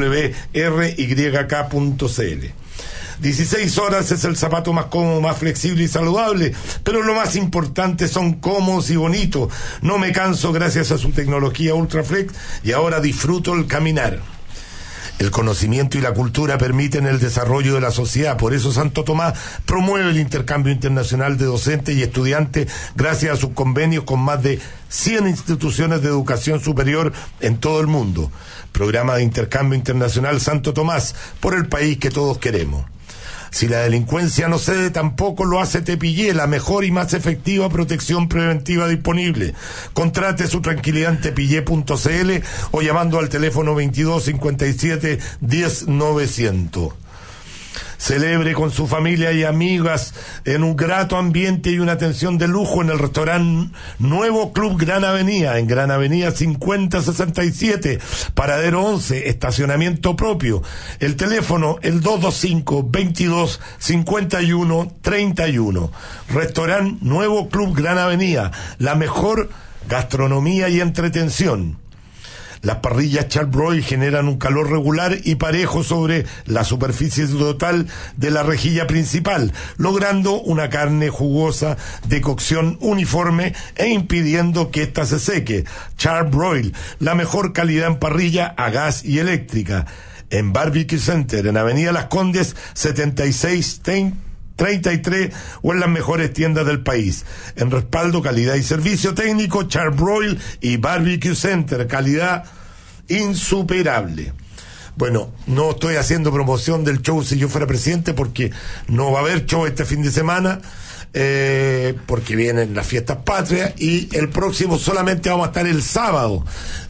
www.ryk.cl. 16 horas es el zapato más cómodo, más flexible y saludable, pero lo más importante son cómodos y bonitos. No me canso gracias a su tecnología Ultraflex y ahora disfruto el caminar. El conocimiento y la cultura permiten el desarrollo de la sociedad. Por eso Santo Tomás promueve el intercambio internacional de docentes y estudiantes gracias a sus convenios con más de 100 instituciones de educación superior en todo el mundo. Programa de intercambio internacional Santo Tomás, por el país que todos queremos. Si la delincuencia no cede, tampoco lo hace Tepillé, la mejor y más efectiva protección preventiva disponible. Contrate su tranquilidad en tepillé.cl o llamando al teléfono 22 57 10 900. Celebre con su familia y amigas en un grato ambiente y una atención de lujo en el restaurante Nuevo Club Gran Avenida, en Gran Avenida 5067, paradero 11, estacionamiento propio. El teléfono, el 225-22-51-31. Restaurante Nuevo Club Gran Avenida, la mejor gastronomía y entretención. Las parrillas Charbroil generan un calor regular y parejo sobre la superficie total de la rejilla principal, logrando una carne jugosa de cocción uniforme e impidiendo que ésta se seque. Charbroil, la mejor calidad en parrilla a gas y eléctrica. en Barbecue Center, en Avenida Las Condes 7633 o en las mejores tiendas del país. En respaldo, calidad y servicio técnico, Charbroil y Barbecue Center, calidad insuperable. Bueno, no estoy haciendo promoción del show Si Yo Fuera Presidente porque no va a haber show este fin de semana, porque vienen las fiestas patrias, y el próximo solamente vamos a estar el sábado,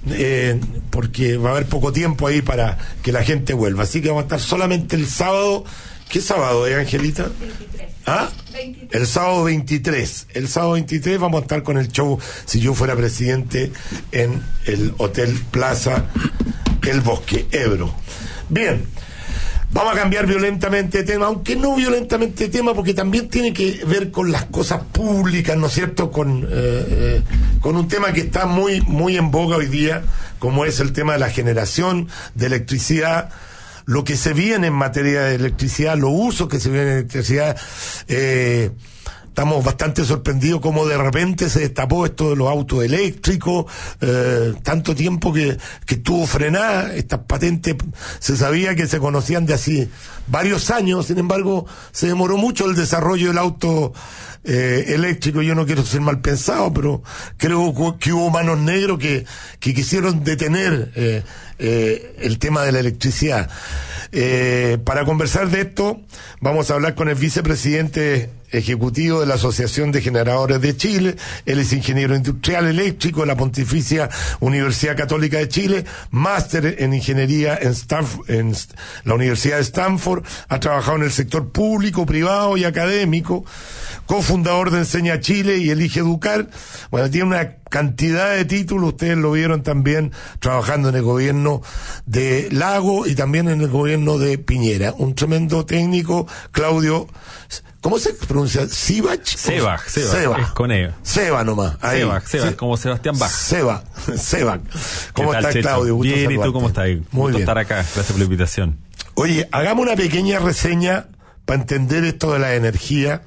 porque va a haber poco tiempo ahí para que la gente vuelva, así que vamos a estar solamente el sábado. ¿Qué sábado es, Angelita? 23. ¿Ah? 23. El sábado 23. El sábado 23 vamos a estar con el show Si Yo Fuera Presidente en el Hotel Plaza El Bosque, Ebro. Bien, vamos a cambiar violentamente de tema, aunque no violentamente de tema, porque también tiene que ver con las cosas públicas, ¿no es cierto? Con un tema que está muy, muy en boga hoy día, como es el tema de la generación de electricidad, lo que se viene en materia de electricidad, los usos que se vienen en electricidad. Estamos bastante sorprendidos como de repente se destapó esto de los autos eléctricos, tanto tiempo que estuvo frenada. Estas patentes se sabía que se conocían de hace varios años, sin embargo se demoró mucho el desarrollo del auto eléctrico. Yo no quiero ser mal pensado, pero creo que hubo manos negros que quisieron detener el tema de la electricidad. Para conversar de esto vamos a hablar con el vicepresidente ejecutivo de la Asociación de Generadores de Chile. Él es ingeniero industrial eléctrico de la Pontificia Universidad Católica de Chile, máster en ingeniería en la Universidad de Stanford, ha trabajado en el sector público, privado y académico, cofundador de Enseña Chile y Elige Educar. Bueno, tiene una cantidad de títulos, ustedes lo vieron también trabajando en el gobierno de Lago y también en el gobierno de Piñera. Un tremendo técnico, Claudio, ¿cómo se pronuncia? ¿Sibach? Sebach. Es con E. Seba nomás. Ahí. Sebach, como Sebastián Bach. Sebach. ¿Cómo estás, Checho? Claudio? Gusto bien, saludarte. ¿y tú cómo estás? Gusto estar acá. Gracias por la invitación. Oye, hagamos una pequeña reseña para entender esto de la energía.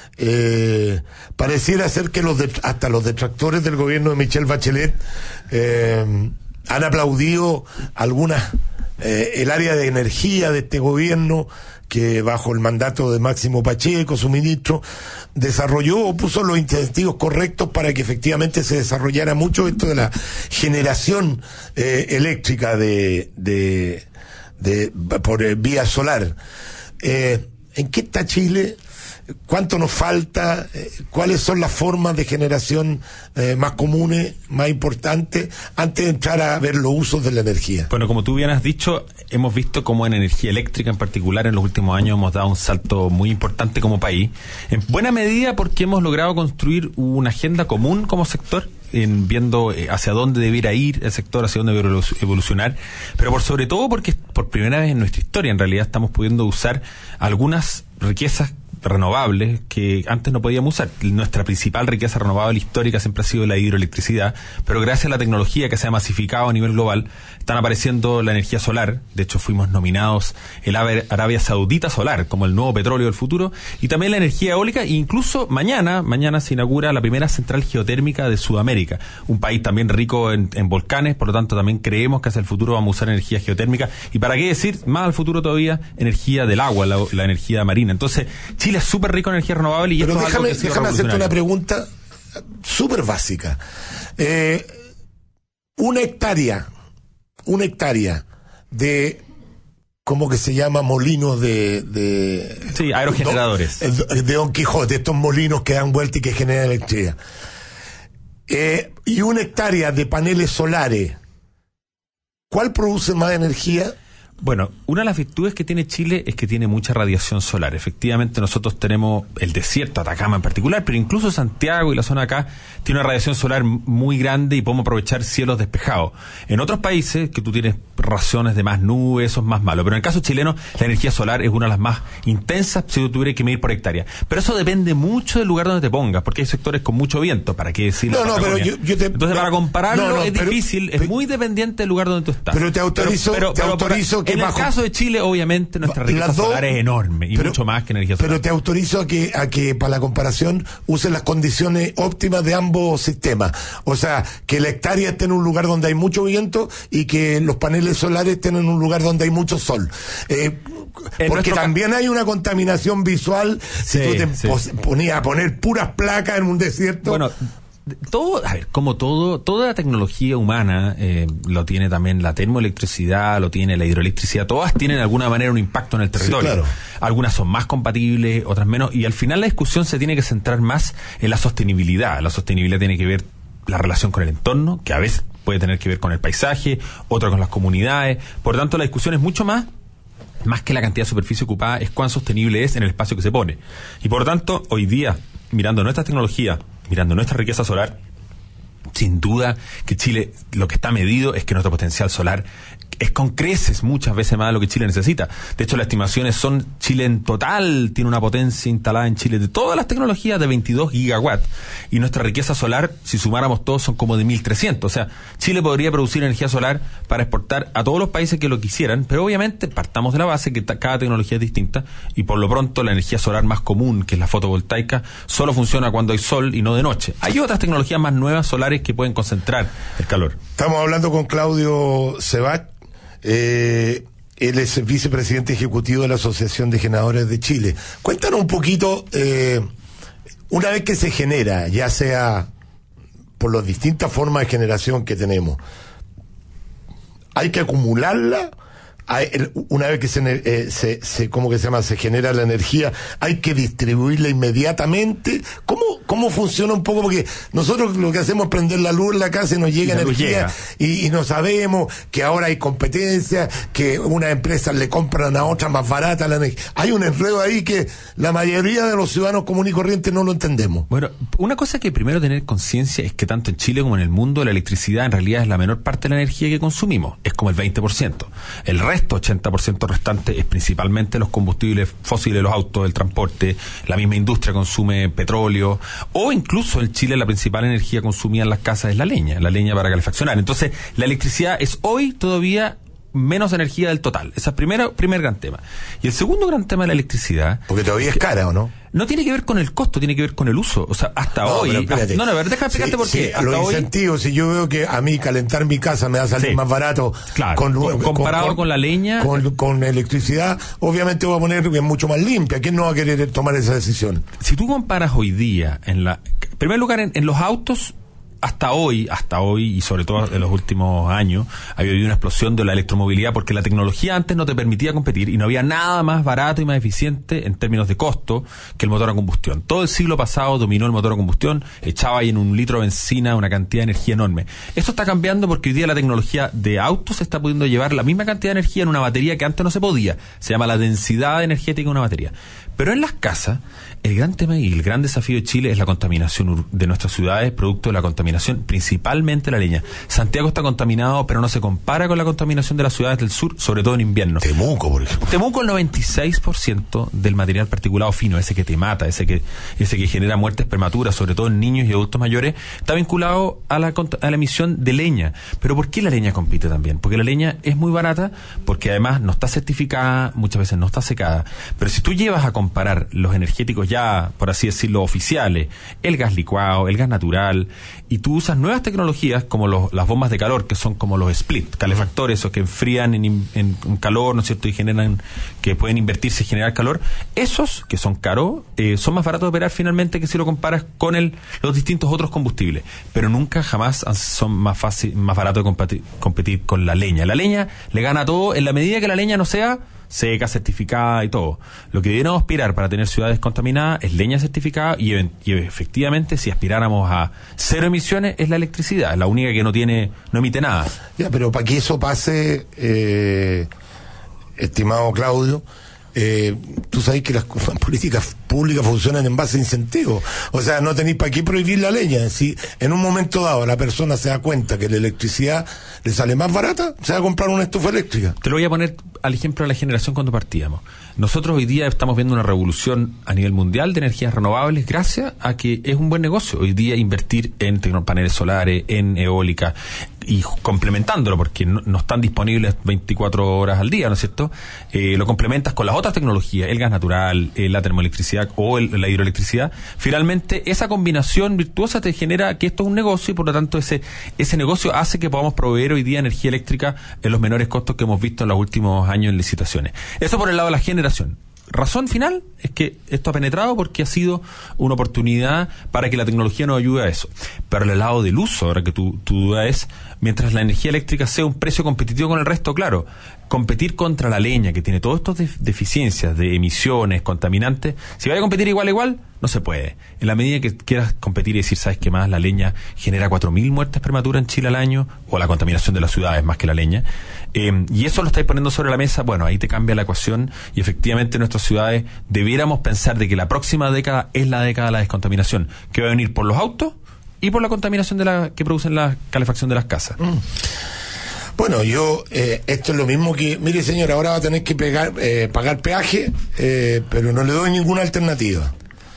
Pareciera ser que hasta los detractores del gobierno de Michelle Bachelet han aplaudido el área de energía de este gobierno, que bajo el mandato de Máximo Pacheco, su ministro, desarrolló o puso los incentivos correctos para que efectivamente se desarrollara mucho esto de la generación eléctrica por vía solar. ¿En qué está Chile? ¿Cuánto nos falta? ¿Cuáles son las formas de generación más comunes, más importantes, antes de entrar a ver los usos de la energía? Bueno, como tú bien has dicho, hemos visto cómo en energía eléctrica en particular en los últimos años hemos dado un salto muy importante como país, en buena medida porque hemos logrado construir una agenda común como sector, viendo hacia dónde debiera ir el sector, hacia dónde debiera evolucionar, pero por sobre todo porque por primera vez en nuestra historia en realidad estamos pudiendo usar algunas riquezas renovables que antes no podíamos usar. Nuestra principal riqueza renovable histórica siempre ha sido la hidroelectricidad, pero gracias a la tecnología que se ha masificado a nivel global, están apareciendo la energía solar. De hecho, fuimos nominados el Arabia Saudita Solar como el nuevo petróleo del futuro, y también la energía eólica, e incluso mañana se inaugura la primera central geotérmica de Sudamérica, un país también rico en volcanes, por lo tanto también creemos que hacia el futuro vamos a usar energía geotérmica, y para qué decir, más al futuro todavía, energía del agua, la energía marina. Entonces, Chile es súper rico en energía renovable y pero esto es algo que ha sido déjame hacerte una revolucionario. pregunta súper básica. Una hectárea de, ¿cómo que se llama? Molinos sí, aerogeneradores. De Don Quijote, estos molinos que dan vuelta y que generan electricidad. Y una hectárea de paneles solares, ¿cuál produce más energía? Bueno, una de las virtudes que tiene Chile es que tiene mucha radiación solar. Efectivamente, nosotros tenemos el desierto, Atacama en particular, pero incluso Santiago y la zona acá tiene una radiación solar muy grande y podemos aprovechar cielos despejados. En otros países, que tú tienes razones de más nubes, eso es más malo. Pero en el caso chileno, la energía solar es una de las más intensas si tú tuvieras que medir por hectárea. Pero eso depende mucho del lugar donde te pongas, porque hay sectores con mucho viento, ¿para qué decirlo? Entonces, para compararlo es difícil, es muy dependiente del lugar donde tú estás. Pero te autorizo que en el caso de Chile, obviamente, nuestra riqueza solar es enorme y mucho más que energía solar. Pero te autorizo a que para la comparación usen las condiciones óptimas de ambos sistemas. O sea, que la hectárea esté en un lugar donde hay mucho viento y que los paneles solares estén en un lugar donde hay mucho sol. Porque también hay una contaminación visual si tú te ponías a poner puras placas en un desierto. Bueno, toda la tecnología humana lo tiene también la termoelectricidad, lo tiene la hidroelectricidad, todas tienen de alguna manera un impacto en el territorio. Sí, claro. Algunas son más compatibles, otras menos, y al final la discusión se tiene que centrar más en la sostenibilidad. La sostenibilidad tiene que ver la relación con el entorno, que a veces puede tener que ver con el paisaje, otra con las comunidades. Por tanto, la discusión es mucho más que la cantidad de superficie ocupada, es cuán sostenible es en el espacio que se pone. Y por tanto, hoy día, mirando nuestra tecnología, mirando nuestra riqueza solar, sin duda que Chile, lo que está medido es que nuestro potencial solar es con creces muchas veces más de lo que Chile necesita. De hecho, las estimaciones son, Chile en total tiene una potencia instalada en Chile de todas las tecnologías de 22 gigawatts, y nuestra riqueza solar, si sumáramos todos, son como de 1.300. O sea, Chile podría producir energía solar para exportar a todos los países que lo quisieran, pero obviamente partamos de la base que cada tecnología es distinta, y por lo pronto la energía solar más común, que es la fotovoltaica, solo funciona cuando hay sol y no de noche. Hay otras tecnologías más nuevas solares que pueden concentrar el calor. Estamos hablando con Claudio Sebach. Él es vicepresidente ejecutivo de la Asociación de Generadores de Chile. Cuéntanos un poquito, una vez que se genera, ya sea por las distintas formas de generación que tenemos, ¿hay que acumularla? Una vez que se genera la energía, ¿hay que distribuirla inmediatamente? ¿Cómo funciona un poco? Porque nosotros lo que hacemos es prender la luz en la casa y nos llega energía y no sabemos que ahora hay competencia, que unas empresas le compran a otras más barata la energía. Hay un enredo ahí que la mayoría de los ciudadanos comunes y corrientes no lo entendemos. Bueno, una cosa que primero tener conciencia es que tanto en Chile como en el mundo la electricidad en realidad es la menor parte de la energía que consumimos, es como el 20%. El resto, 80% restante, es principalmente los combustibles fósiles, los autos, el transporte. La misma industria consume petróleo, o incluso en Chile la principal energía consumida en las casas es la leña para calefaccionar. Entonces, la electricidad es hoy todavía menos energía del total. Ese es el primer gran tema. Y el segundo gran tema de la electricidad... Porque todavía es cara, ¿o no? No tiene que ver con el costo, tiene que ver con el uso. O sea, hasta hoy... Deja de explicarte por qué. Hasta los incentivos, si yo veo que a mí calentar mi casa me va a salir más barato... Claro, comparado con la leña... Con electricidad, obviamente voy a poner que es mucho más limpia. ¿Quién no va a querer tomar esa decisión? Si tú comparas hoy día, en primer lugar, en los autos... Hasta hoy, y sobre todo en los últimos años, había habido una explosión de la electromovilidad, porque la tecnología antes no te permitía competir y no había nada más barato y más eficiente en términos de costo que el motor a combustión. Todo el siglo pasado dominó el motor a combustión, echaba ahí en un litro de benzina una cantidad de energía enorme. Esto está cambiando porque hoy día la tecnología de autos está pudiendo llevar la misma cantidad de energía en una batería que antes no se podía. Se llama la densidad energética de una batería. Pero en las casas, el gran tema y el gran desafío de Chile es la contaminación de nuestras ciudades, producto de la contaminación, principalmente la leña. Santiago está contaminado, pero no se compara con la contaminación de las ciudades del sur, sobre todo en invierno. Temuco, por ejemplo. Temuco, el 96% del material particulado fino, ese que te mata, ese que genera muertes prematuras, sobre todo en niños y adultos mayores, está vinculado a la emisión de leña. ¿Pero por qué la leña compite también? Porque la leña es muy barata, porque además no está certificada, muchas veces no está secada. Pero si tú llevas a comparar los energéticos ya, por así decirlo, oficiales, el gas licuado, el gas natural, y tú usas nuevas tecnologías como las bombas de calor, que son como los split, calefactores, o que enfrían en calor, ¿no es cierto?, y generan, que pueden invertirse y generar calor. Esos, que son caros, son más baratos de operar finalmente que si lo comparas con los distintos otros combustibles, pero nunca jamás son más baratos de competir con la leña. La leña le gana todo en la medida que la leña no sea seca, certificada y todo. Lo que deberíamos aspirar para tener ciudades contaminadas es leña certificada, y efectivamente, si aspiráramos a cero emisiones, es la electricidad, la única que no emite nada. Ya, pero para que eso pase, estimado Claudio, tú sabes que las políticas públicas funcionan en base a incentivos. O sea, no tenéis para qué prohibir la leña. Si en un momento dado la persona se da cuenta que la electricidad le sale más barata, se va a comprar una estufa eléctrica. Te lo voy a poner al ejemplo de la generación cuando partíamos. Nosotros hoy día estamos viendo una revolución a nivel mundial de energías renovables gracias a que es un buen negocio hoy día invertir en paneles solares, en eólica, y complementándolo, porque no están disponibles 24 horas al día, ¿no es cierto? Lo complementas con las otras tecnologías, el gas natural, la termoelectricidad o la hidroelectricidad. Finalmente, esa combinación virtuosa te genera que esto es un negocio y por lo tanto ese negocio hace que podamos proveer hoy día energía eléctrica en los menores costos que hemos visto en los últimos años en licitaciones. Eso por el lado de la generación. Razón final es que esto ha penetrado porque ha sido una oportunidad para que la tecnología nos ayude a eso. Pero al lado del uso, ahora que tu duda es, mientras la energía eléctrica sea un precio competitivo con el resto, claro, competir contra la leña, que tiene todas estas deficiencias de emisiones, contaminantes, si vaya a competir igual a igual, no se puede. En la medida que quieras competir y decir, ¿sabes qué más? La leña genera 4.000 muertes prematuras en Chile al año, o la contaminación de las ciudades más que la leña, y eso lo estáis poniendo sobre la mesa, bueno, ahí te cambia la ecuación, y efectivamente en nuestras ciudades debiéramos pensar de que la próxima década es la década de la descontaminación, que va a venir por los autos y por la contaminación que producen la calefacción de las casas. Bueno, esto es lo mismo que, mire señor, ahora va a tener que pagar peaje, pero no le doy ninguna alternativa.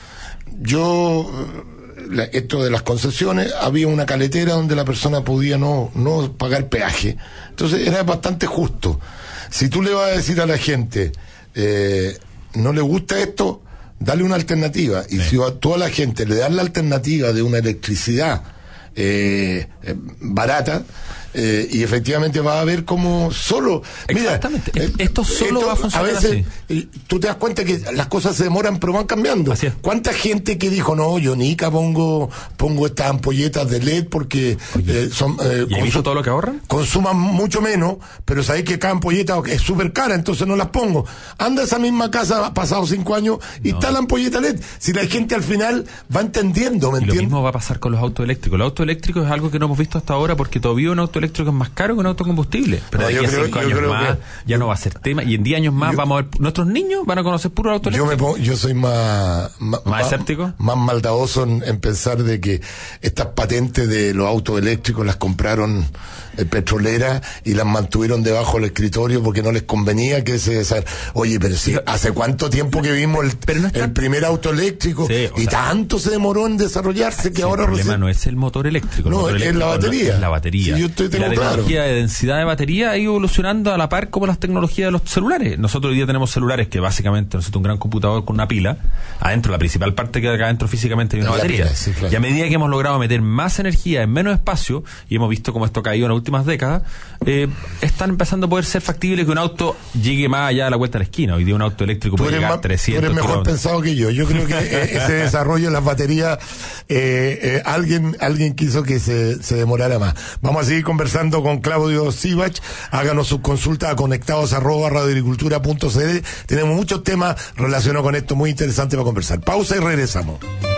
Esto de las concesiones, había una caletera donde la persona podía no pagar peaje. Entonces era bastante justo. Si tú le vas a decir a la gente, no le gusta esto, dale una alternativa. Y si a toda la gente le dan la alternativa de una electricidad barata, y efectivamente va a ver cómo solo... Exactamente. Mira, esto va a funcionar a veces, así. Tú te das cuenta que las cosas se demoran pero van cambiando. Así es. ¿Cuánta gente que dijo, no, yo nica pongo estas ampolletas de LED porque son... ¿Y has visto todo lo que ahorran? Consuman mucho menos, pero sabéis que cada ampolleta es súper cara, entonces no las pongo. Anda a esa misma casa, pasados 5 años, y está la ampolleta LED. Si la gente al final va entendiendo, ¿me entiendes? Lo mismo va a pasar con los autos eléctricos. Los autos eléctricos es algo que no hemos visto hasta ahora porque todavía un auto eléctrico es más caro que un auto combustible. Pero de aquí a 5 años más ya no va a ser tema. Y en 10 años más vamos a ver, nuestros niños van a conocer puro auto eléctrico. Yo soy más escéptico, más maldadoso en pensar de que estas patentes de los autos eléctricos las compraron petroleras y las mantuvieron debajo del escritorio porque no les convenía que oye, pero si hace cuánto tiempo que vimos el primer auto eléctrico, y tanto se demoró en desarrollarse que ahora el problema no es el motor eléctrico, es la batería. Es la batería. Sí, yo tengo la tecnología de densidad de batería ha ido evolucionando a la par como las tecnologías de los celulares. Nosotros hoy día tenemos celulares que básicamente necesita un gran computador con una pila adentro, la principal parte que acá adentro físicamente hay una batería. Pila, sí, claro. Y a medida que hemos logrado meter más energía en menos espacio, y hemos visto cómo esto ha caído en las últimas décadas, están empezando a poder ser factibles que un auto llegue más allá de la vuelta a la esquina. Hoy día un auto eléctrico puede llegar a 300 Tú eres mejor kilómetros. pensado que yo. Yo creo que ese desarrollo de las baterías, alguien quiso que se demorara más. Vamos a seguir conversando con Claudio Sivach. Háganos sus consultas a conectados@radioagricultura.cl. Tenemos muchos temas relacionados con esto muy interesantes para conversar. Pausa y regresamos.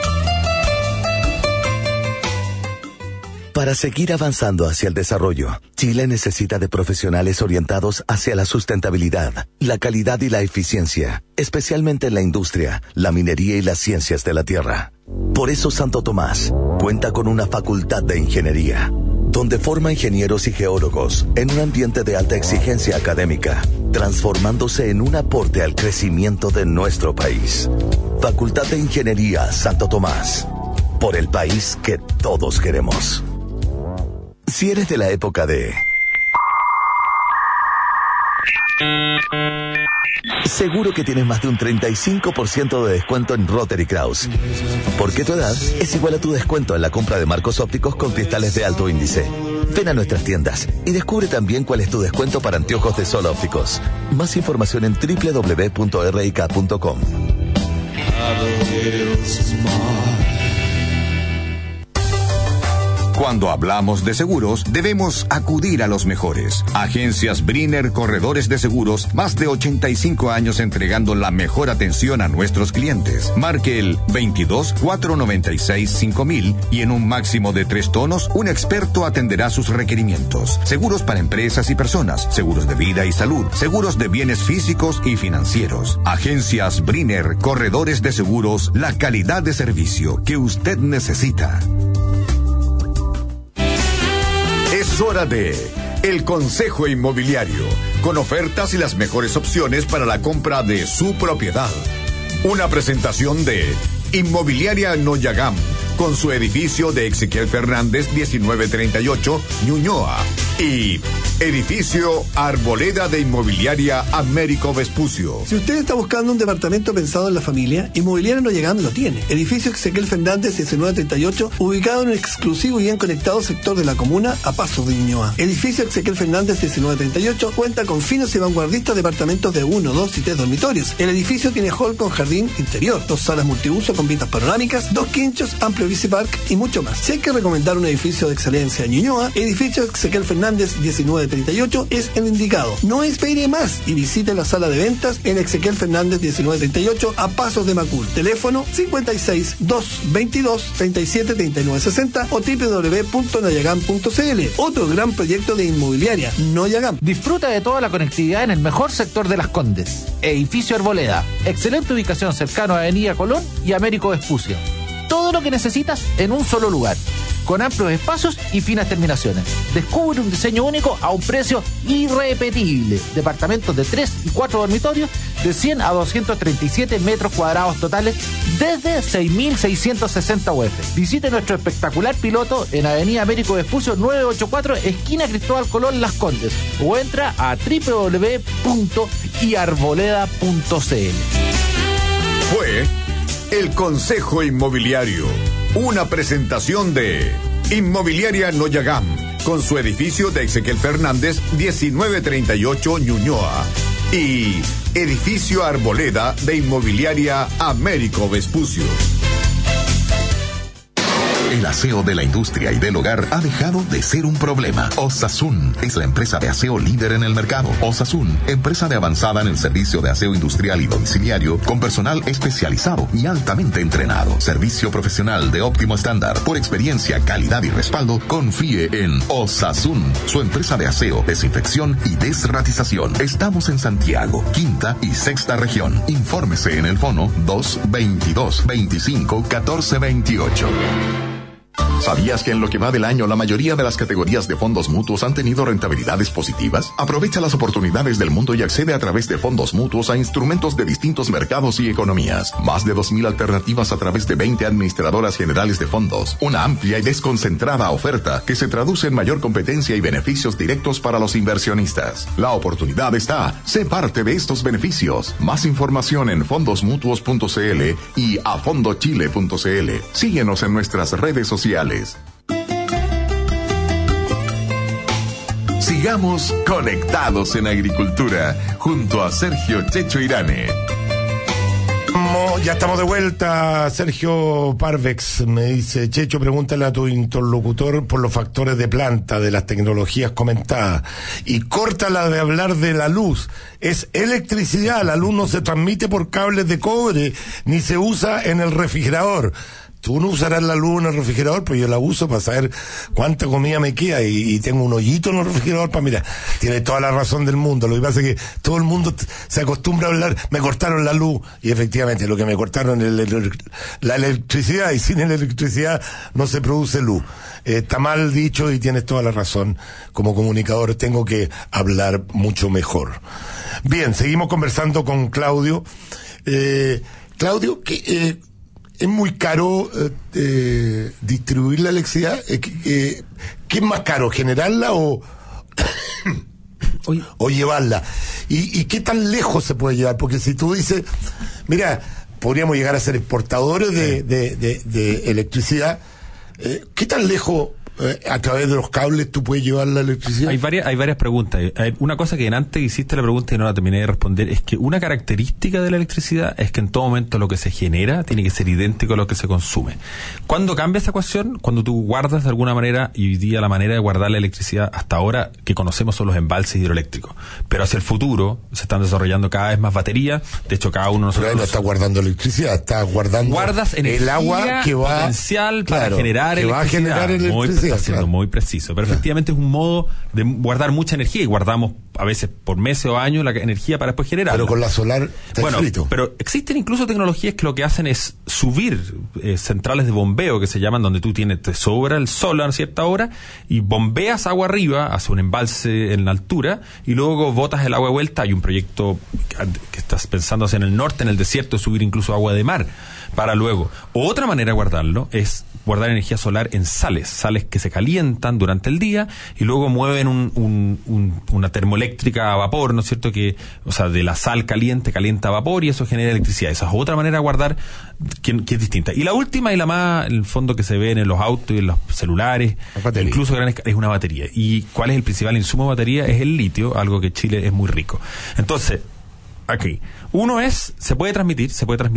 Para seguir avanzando hacia el desarrollo, Chile necesita de profesionales orientados hacia la sustentabilidad, la calidad y la eficiencia, especialmente en la industria, la minería y las ciencias de la tierra. Por eso Santo Tomás cuenta con una facultad de ingeniería, donde forma ingenieros y geólogos en un ambiente de alta exigencia académica, transformándose en un aporte al crecimiento de nuestro país. Facultad de Ingeniería Santo Tomás, por el país que todos queremos. Si eres de la época de... Seguro que tienes más de un 35% de descuento en Rotary Kraus. Porque tu edad es igual a tu descuento en la compra de marcos ópticos con cristales de alto índice. Ven a nuestras tiendas y descubre también cuál es tu descuento para anteojos de sol ópticos. Más información en www.rik.com. Cuando hablamos de seguros, debemos acudir a los mejores. Agencias Briner Corredores de Seguros, más de 85 años entregando la mejor atención a nuestros clientes. Marque el 22-496-5000 y en un máximo de 3 tonos, un experto atenderá sus requerimientos. Seguros para empresas y personas, seguros de vida y salud, seguros de bienes físicos y financieros. Agencias Briner Corredores de Seguros, la calidad de servicio que usted necesita. Es hora de El Consejo Inmobiliario, con ofertas y las mejores opciones para la compra de su propiedad. Una presentación de Inmobiliaria Noyagam, con su edificio de Ezequiel Fernández 1938, Ñuñoa, y edificio Arboleda de Inmobiliaria Américo Vespucio. Si usted está buscando un departamento pensado en la familia, Inmobiliaria Noyagam lo tiene. Edificio Ezequiel Fernández 1938, ubicado en un exclusivo y bien conectado sector de la comuna a pasos de Ñuñoa. Edificio Ezequiel Fernández 1938 cuenta con finos y vanguardistas departamentos de 1, 2 y 3 dormitorios. El edificio tiene hall con jardín interior, 2 salas multiuso con vistas panorámicas, 2 quinchos, amplio bicipark y mucho más. Si hay que recomendar un edificio de excelencia en Ñuñoa, edificio Ezequiel Fernández 1938 es el indicado. No espere más y visite la sala de ventas en Ezequiel Fernández 1938 a pasos de Macul. Teléfono 56 222 37 39 60 o www.noyagam.cl. Otro gran proyecto de Inmobiliaria Noyagam. Disfruta de toda la conectividad en el mejor sector de Las Condes. Edificio Arboleda. Excelente ubicación cercano a Avenida Colón y Américo Vespucio. Todo lo que necesitas en un solo lugar, con amplios espacios y finas terminaciones. Descubre un diseño único a un precio irrepetible. Departamentos de 3 y 4 dormitorios de 100 a 237 metros cuadrados totales desde 6.660 UF. Visite nuestro espectacular piloto en Avenida Américo Vespucio 984, esquina Cristóbal Colón, Las Condes, o entra a www.iarboleda.cl. Fue el Consejo Inmobiliario, una presentación de Inmobiliaria Noyagam, con su edificio de Ezequiel Fernández 1938 Ñuñoa, y edificio Arboleda de Inmobiliaria Américo Vespucio. El aseo de la industria y del hogar ha dejado de ser un problema. Osasun es la empresa de aseo líder en el mercado. Osasun, empresa de avanzada en el servicio de aseo industrial y domiciliario, con personal especializado y altamente entrenado. Servicio profesional de óptimo estándar. Por experiencia, calidad y respaldo, confíe en Osasun, su empresa de aseo, desinfección y desratización. Estamos en Santiago, quinta y sexta región. Infórmese en el fono 222 25 14 28. ¿Sabías que en lo que va del año la mayoría de las categorías de fondos mutuos han tenido rentabilidades positivas? Aprovecha las oportunidades del mundo y accede a través de fondos mutuos a instrumentos de distintos mercados y economías. Más de 2.000 alternativas a través de 20 administradoras generales de fondos. Una amplia y desconcentrada oferta que se traduce en mayor competencia y beneficios directos para los inversionistas. La oportunidad está. Sé parte de estos beneficios. Más información en fondosmutuos.cl y afondochile.cl. Síguenos en nuestras redes sociales. Sigamos conectados en agricultura junto a Sergio Checho Irane. Ya estamos de vuelta. Sergio Parvex me dice: Checho, pregúntale a tu interlocutor por los factores de planta de las tecnologías comentadas y córtala de hablar de la luz. Es electricidad, la luz no se transmite por cables de cobre ni se usa en el refrigerador. Tú no usarás la luz en el refrigerador, pero yo la uso para saber cuánta comida me queda y tengo un hoyito en el refrigerador para mirar. Tiene toda la razón del mundo. Lo que pasa es que todo el mundo se acostumbra a hablar, me cortaron la luz, y efectivamente lo que me cortaron es la electricidad, y sin la electricidad no se produce luz. Está mal dicho y tienes toda la razón. Como comunicador tengo que hablar mucho mejor. Bien, seguimos conversando con Claudio. Claudio, ¿es muy caro distribuir la electricidad? ¿Qué es más caro, generarla o llevarla? ¿Y qué tan lejos se puede llevar? Porque si tú dices, mira, podríamos llegar a ser exportadores de electricidad, ¿qué tan lejos a través de los cables tú puedes llevar la electricidad? Hay varias preguntas. Una cosa que antes hiciste la pregunta y no la terminé de responder es que una característica de la electricidad es que en todo momento lo que se genera tiene que ser idéntico a lo que se consume. ¿Cuándo cambia esa ecuación? Cuando tú guardas de alguna manera, y hoy día la manera de guardar la electricidad hasta ahora que conocemos son los embalses hidroeléctricos, pero hacia el futuro se están desarrollando cada vez más baterías. De hecho, cada uno de nosotros... Pero no está guardando electricidad, está guardando el agua que va potencial para generar que electricidad. Va a generar electricidad. Está siendo muy preciso, pero efectivamente es un modo de guardar mucha energía, y guardamos a veces por meses o años la energía para después generarla. Pero con la solar está escrito. Pero existen incluso tecnologías que lo que hacen es subir centrales de bombeo, que se llaman, donde tú te sobra el sol a cierta hora y bombeas agua arriba, hace un embalse en la altura y luego botas el agua de vuelta. Hay un proyecto que estás pensando hacer en el norte, en el desierto, subir incluso agua de mar para luego. Otra manera de guardarlo es guardar energía solar en sales que se calientan durante el día y luego mueven una termoeléctrica a vapor, ¿no es cierto? O sea, de la sal caliente calienta a vapor y eso genera electricidad. Esa es otra manera de guardar que es distinta. Y la última y la más, en el fondo, que se ve en los autos y en los celulares, incluso a gran escala, es una batería. ¿Y cuál es el principal insumo de batería? Es el litio, algo que Chile es muy rico. Entonces, aquí, uno se puede transmitir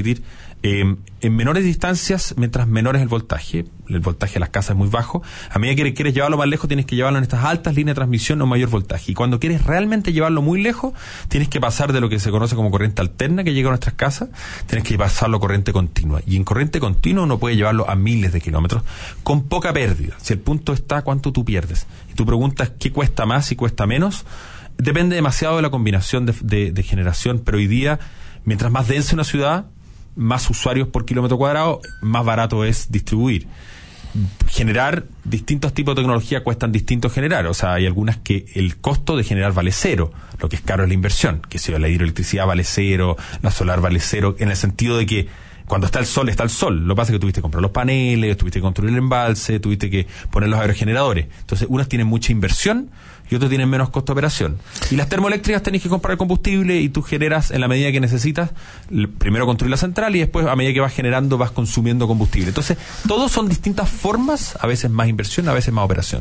en menores distancias mientras menor es el voltaje de las casas es muy bajo. A medida que quieres llevarlo más lejos, tienes que llevarlo en estas altas líneas de transmisión o mayor voltaje. Y cuando quieres realmente llevarlo muy lejos, tienes que pasar de lo que se conoce como corriente alterna, que llega a nuestras casas, tienes que pasarlo a corriente continua. Y en corriente continua uno puede llevarlo a miles de kilómetros con poca pérdida. Si el punto está cuánto tú pierdes. Y tú preguntas qué cuesta más y cuesta menos, depende demasiado de la combinación de generación, pero hoy día, mientras más densa una ciudad, más usuarios por kilómetro cuadrado, más barato es distribuir. Generar distintos tipos de tecnología cuestan distinto generar. O sea, hay algunas que el costo de generar vale cero. Lo que es caro es la inversión. Que si la hidroelectricidad vale cero, la solar vale cero, en el sentido de que cuando está el sol, está el sol. Lo que pasa es que tuviste que comprar los paneles, tuviste que construir el embalse, tuviste que poner los aerogeneradores. Entonces, unas tienen mucha inversión y otros tienen menos costo de operación. Y las termoeléctricas tenés que comprar el combustible y tú generas en la medida que necesitas. Primero construir la central y después, a medida que vas generando, vas consumiendo combustible. Entonces, todos son distintas formas, a veces más inversión, a veces más operación,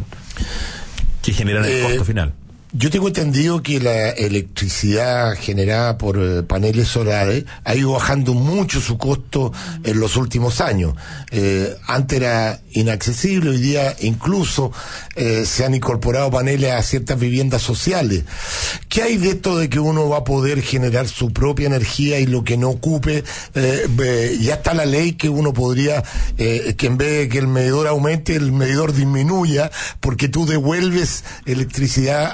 que generan el costo final. Yo tengo entendido que la electricidad generada por paneles solares ha ido bajando mucho su costo en los últimos años. Antes era inaccesible, hoy día incluso se han incorporado paneles a ciertas viviendas sociales. ¿Qué hay de esto de que uno va a poder generar su propia energía y lo que no ocupe? Ya está la ley que uno podría, que en vez de que el medidor aumente, el medidor disminuya, porque tú devuelves electricidad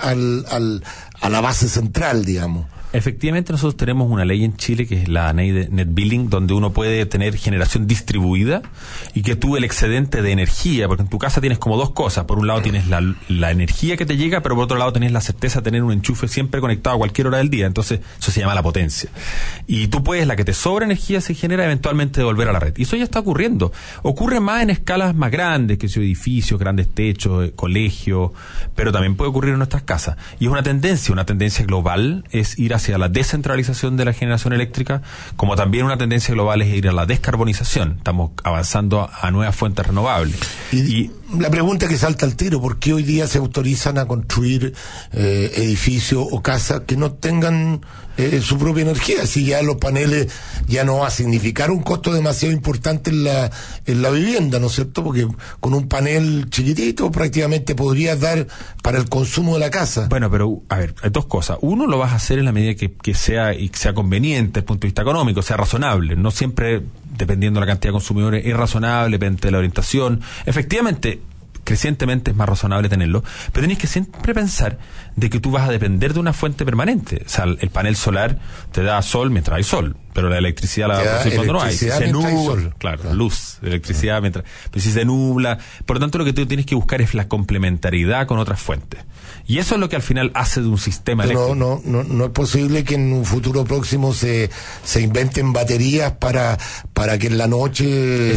a la base central, digamos. Efectivamente, nosotros tenemos una ley en Chile que es la ley de Net Billing, donde uno puede tener generación distribuida y que tú el excedente de energía, porque en tu casa tienes como dos cosas. Por un lado tienes la energía que te llega, pero por otro lado tenés la certeza de tener un enchufe siempre conectado a cualquier hora del día. Entonces, eso se llama la potencia. Y tú puedes, la que te sobra energía se genera, eventualmente devolver a la red. Y eso ya está ocurriendo. Ocurre más en escalas más grandes, que son edificios, grandes techos, colegios, pero también puede ocurrir en nuestras casas. Y es una tendencia global, es ir hacia la descentralización de la generación eléctrica, como también una tendencia global es ir a la descarbonización. Estamos avanzando a nuevas fuentes renovables. Y la pregunta que salta al tiro, ¿por qué hoy día se autorizan a construir edificios o casas que no tengan su propia energía? Si ya los paneles ya no va a significar un costo demasiado importante en la vivienda, ¿no es cierto? Porque con un panel chiquitito prácticamente podrías dar para el consumo de la casa. Bueno, pero a ver, hay dos cosas. Uno, lo vas a hacer en la medida que sea conveniente desde el punto de vista económico, sea razonable. No siempre, dependiendo de la cantidad de consumidores, es razonable, depende de la orientación. Efectivamente, crecientemente es más razonable tenerlo, pero tenés que siempre pensar de que tú vas a depender de una fuente permanente. O sea, el panel solar te da sol mientras hay sol, pero la electricidad la da cuando no hay. Si se nubla, claro, luz, electricidad mientras, pero si se nubla, por lo tanto lo que tú tienes que buscar es la complementariedad con otras fuentes. Y eso es lo que al final hace de un sistema eléctrico. No es posible que en un futuro próximo se inventen baterías para que en la noche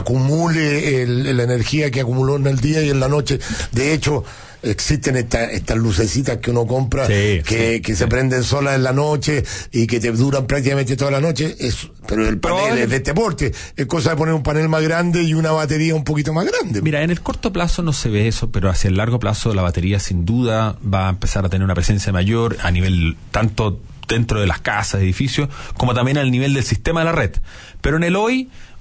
acumule la energía que acumuló en el día y en la noche. De hecho, existen estas lucecitas que uno compra que se prenden solas en la noche y que te duran prácticamente toda la noche. Pero el panel es de este porte. Es cosa de poner un panel más grande y una batería un poquito más grande. Mira, en el corto plazo no se ve eso, pero hacia el largo plazo la batería sin duda va a empezar a tener una presencia mayor a nivel tanto dentro de las casas, edificios, como también al nivel del sistema de la red. Pero en el hoy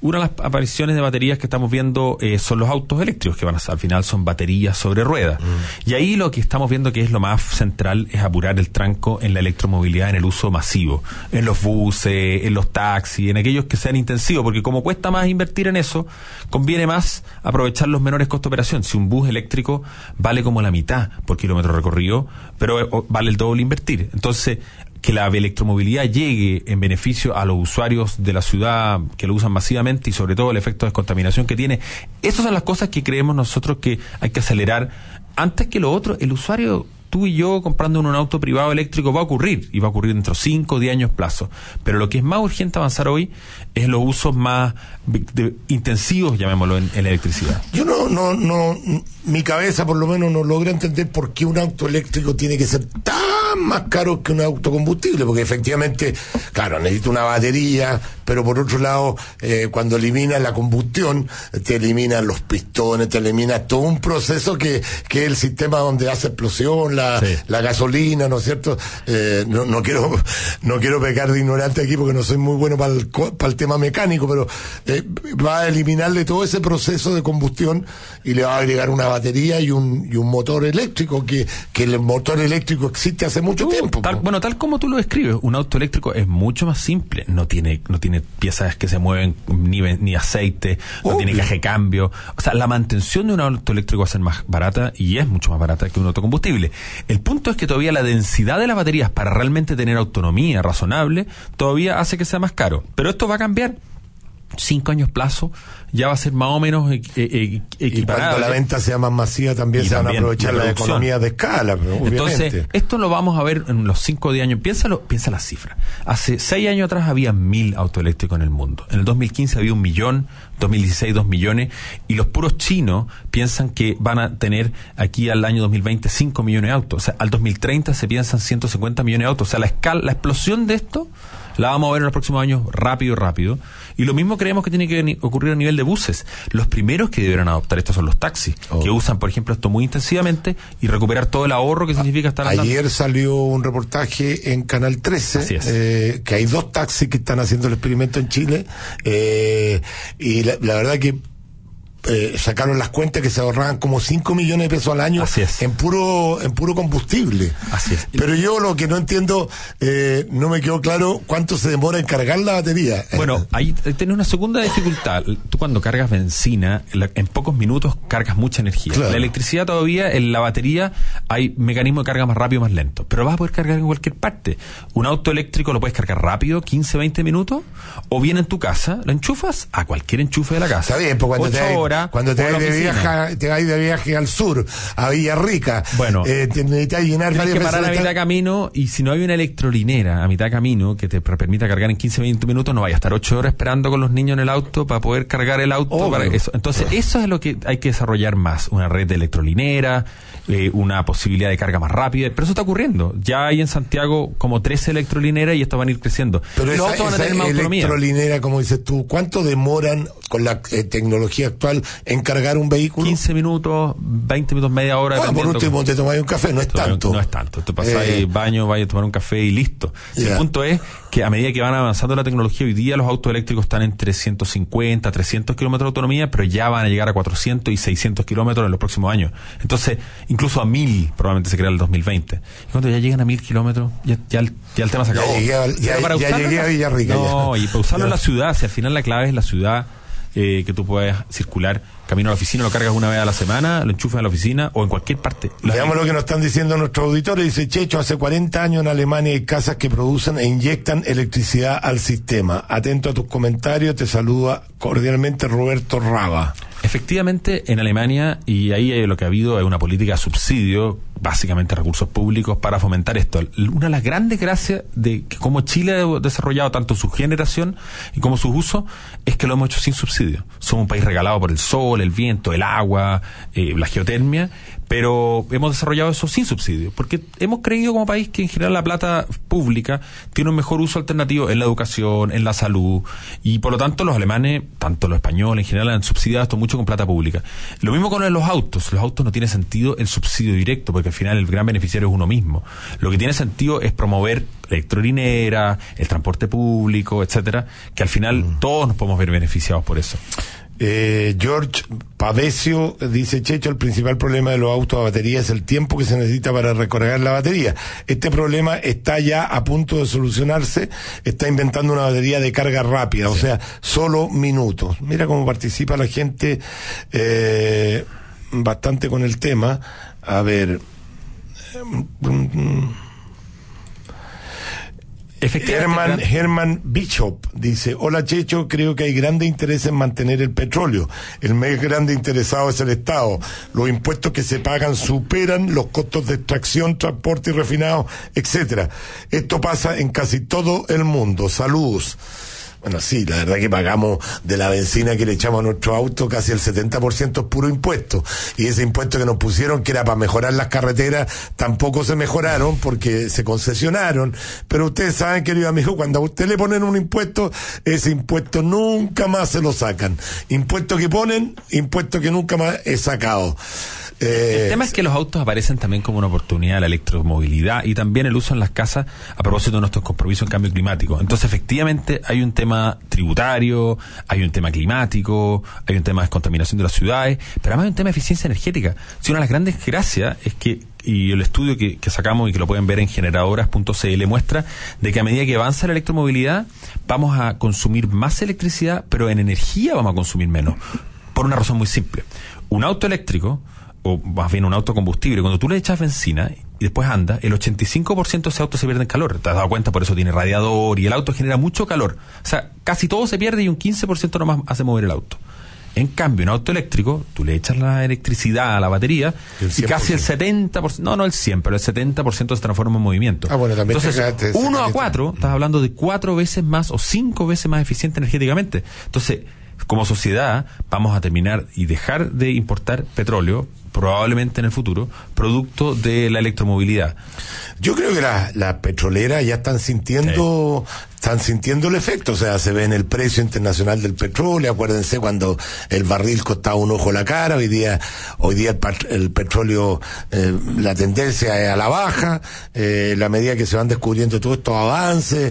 una de las apariciones de baterías que estamos viendo son los autos eléctricos, que al final son baterías sobre ruedas. Y ahí lo que estamos viendo que es lo más central es apurar el tranco en la electromovilidad, en el uso masivo, en los buses, en los taxis, en aquellos que sean intensivos, porque como cuesta más invertir en eso, conviene más aprovechar los menores costos de operación. Si un bus eléctrico vale como la mitad por kilómetro recorrido, pero vale el doble invertir. Entonces, que la electromovilidad llegue en beneficio a los usuarios de la ciudad que lo usan masivamente y sobre todo el efecto de descontaminación que tiene, esas son las cosas que creemos nosotros que hay que acelerar. Antes que lo otro, el usuario, tú y yo comprando un auto privado eléctrico va a ocurrir, y va a ocurrir dentro de 5 o 10 años plazo. Pero lo que es más urgente avanzar hoy es los usos más intensivos, llamémoslo, en la electricidad. Yo no, mi cabeza por lo menos no logra entender por qué un auto eléctrico tiene que ser tan más caro que un auto combustible, porque efectivamente, claro, necesita una batería, pero por otro lado, cuando eliminas la combustión, te eliminan los pistones, te eliminas todo un proceso que es el sistema donde hace explosión, la gasolina, ¿no es cierto? No quiero pecar de ignorante aquí porque no soy muy bueno para el tema mecánico, pero va a eliminarle todo ese proceso de combustión y le va a agregar una batería y un motor eléctrico, que el motor eléctrico existe hace mucho tiempo. Tal como tú lo describes, un auto eléctrico es mucho más simple, no tiene piezas que se mueven, ni aceite, no tiene caja de cambio. O sea, la mantención de un auto eléctrico va a ser más barata, y es mucho más barata que un auto combustible. El punto es que todavía la densidad de las baterías para realmente tener autonomía razonable todavía hace que sea más caro. Pero esto va a cambiar. 5 años plazo ya va a ser más o menos equiparable. Y cuando la venta sea más masiva también se van a aprovechar las economías de escala, obviamente. Entonces, esto lo vamos a ver en los 5 o 10 años. Piensa las cifras. Hace 6 años atrás había 1.000 autos eléctricos en el mundo. En el 2015 había 1 millón, 2016 2 millones, y los puros chinos piensan que van a tener aquí al año 2020 5 millones de autos. O sea, al 2030 se piensan 150 millones de autos. O sea, la explosión de esto la vamos a ver en los próximos años rápido. Y lo mismo creemos que tiene que ocurrir a nivel de buses. Los primeros que deberán adoptar esto son los taxis, que usan, por ejemplo, esto muy intensivamente y recuperar todo el ahorro que significa estar andando. Ayer salió un reportaje en Canal 13 que hay 2 taxis que están haciendo el experimento en Chile, y la verdad que sacaron las cuentas que se ahorraban como 5 millones de pesos al año en puro combustible. Así es. Pero yo lo que no entiendo, no me quedó claro cuánto se demora en cargar la batería. Bueno, ahí tenés una segunda dificultad. Tú cuando cargas benzina, en pocos minutos cargas mucha energía. Claro. La electricidad todavía, en la batería hay mecanismo de carga más rápido, más lento, pero vas a poder cargar en cualquier parte. Un auto eléctrico lo puedes cargar rápido, 15, 20 minutos, o bien en tu casa, lo enchufas a cualquier enchufe de la casa. Está bien, pues cuando te vas de viaje al sur, a Villarrica, te necesitas llenar varias veces. Tienes que parar a mitad de camino, y si no hay una electrolinera a mitad de camino que te permita cargar en 15, 20 minutos, no vayas a estar 8 horas esperando con los niños en el auto para poder cargar el auto. Entonces, eso es lo que hay que desarrollar más, una red de electrolinera, una posibilidad de carga más rápida, pero eso está ocurriendo. Ya hay en Santiago como 13 electrolineras y esto van a ir creciendo. Pero los autos van a tener más autonomía. Electrolinera, como dices tú, ¿cuánto demoran con la tecnología actual en cargar un vehículo? 15 minutos, 20 minutos, media hora. Por último te tomas un café, no es tanto. No es tanto. Te pasas ahí baño, vayas a tomar un café y listo. El punto es que a medida que van avanzando la tecnología, hoy día los autos eléctricos están entre 150, 300 kilómetros de autonomía, pero ya van a llegar a 400 y 600 kilómetros en los próximos años. Entonces, incluso a 1000 probablemente se crea en el 2020. Y cuando ya llegan a 1000 kilómetros, ya el tema se acabó. Ya llegué a Villarrica. Y para usarlo en la ciudad, si al final la clave es la ciudad, que tú puedas circular camino a la oficina, lo cargas una vez a la semana, lo enchufas en la oficina o en cualquier parte. Veamos lo que nos están diciendo nuestros auditores. Dice Checho, hace 40 años en Alemania hay casas que producen e inyectan electricidad al sistema. Atento a tus comentarios, te saluda cordialmente Roberto Raba. Efectivamente, en Alemania, y ahí lo que ha habido es una política de subsidio, básicamente recursos públicos, para fomentar esto. Una de las grandes gracias de que como Chile ha desarrollado tanto su generación y como su uso, es que lo hemos hecho sin subsidio. Somos un país regalado por el sol, el viento, el agua, la geotermia, pero hemos desarrollado eso sin subsidio, porque hemos creído como país que en general la plata pública tiene un mejor uso alternativo en la educación, en la salud, y por lo tanto los alemanes, tanto los españoles en general, han subsidiado esto mucho con plata pública. Lo mismo con los autos no tiene sentido el subsidio directo, porque porque al final el gran beneficiario es uno mismo. Lo que tiene sentido es promover la electrolinera, el transporte público, etcétera, que al final todos nos podemos ver beneficiados por eso. George Pavesio dice: Checho, el principal problema de los autos a batería es el tiempo que se necesita para recargar la batería. Este problema está ya a punto de solucionarse. Está inventando una batería de carga rápida, o sea, solo minutos. Mira cómo participa la gente bastante con el tema. A ver, Herman Bishop dice: hola Checho, creo que hay grande interés en mantener el petróleo. El más grande interesado es el Estado. Los impuestos que se pagan superan los costos de extracción, transporte y refinado, etcétera. Esto pasa en casi todo el mundo. Saludos. Bueno, sí, la verdad que pagamos de la benzina que le echamos a nuestro auto casi el 70% es puro impuesto. Y ese impuesto que nos pusieron, que era para mejorar las carreteras, tampoco se mejoraron porque se concesionaron. Pero ustedes saben, querido amigo, cuando a usted le ponen un impuesto, ese impuesto nunca más se lo sacan. Impuesto que ponen, impuesto que nunca más es sacado. El tema es que los autos aparecen también como una oportunidad, la electromovilidad y también el uso en las casas a propósito de nuestros compromisos en cambio climático. Entonces, efectivamente, hay un tema tributario, hay un tema climático, hay un tema de descontaminación de las ciudades, pero además hay un tema de eficiencia energética. Si una de las grandes gracias es que, y el estudio que sacamos y que lo pueden ver en generadoras.cl muestra de que a medida que avanza la electromovilidad vamos a consumir más electricidad, pero en energía vamos a consumir menos, por una razón muy simple. Un auto eléctrico, o más bien un auto combustible, cuando tú le echas benzina y después anda, el 85% de ese auto se pierde en calor. ¿Te has dado cuenta? Por eso tiene radiador y el auto genera mucho calor. O sea, casi todo se pierde y un 15% nomás hace mover el auto. En cambio, un auto eléctrico, tú le echas la electricidad a la batería y casi el 70%, no el 100%, pero el 70% se transforma en movimiento. Bueno, también. Entonces, 1 a 4, estás hablando de 4 veces más o 5 veces más eficiente energéticamente. Entonces, como sociedad, vamos a terminar y dejar de importar petróleo, probablemente en el futuro, producto de la electromovilidad. Yo creo que las petroleras ya están sintiendo el efecto, o sea, se ve en el precio internacional del petróleo. Acuérdense cuando el barril costaba un ojo la cara, hoy día el petróleo, la tendencia es a la baja, la medida que se van descubriendo todos estos avances,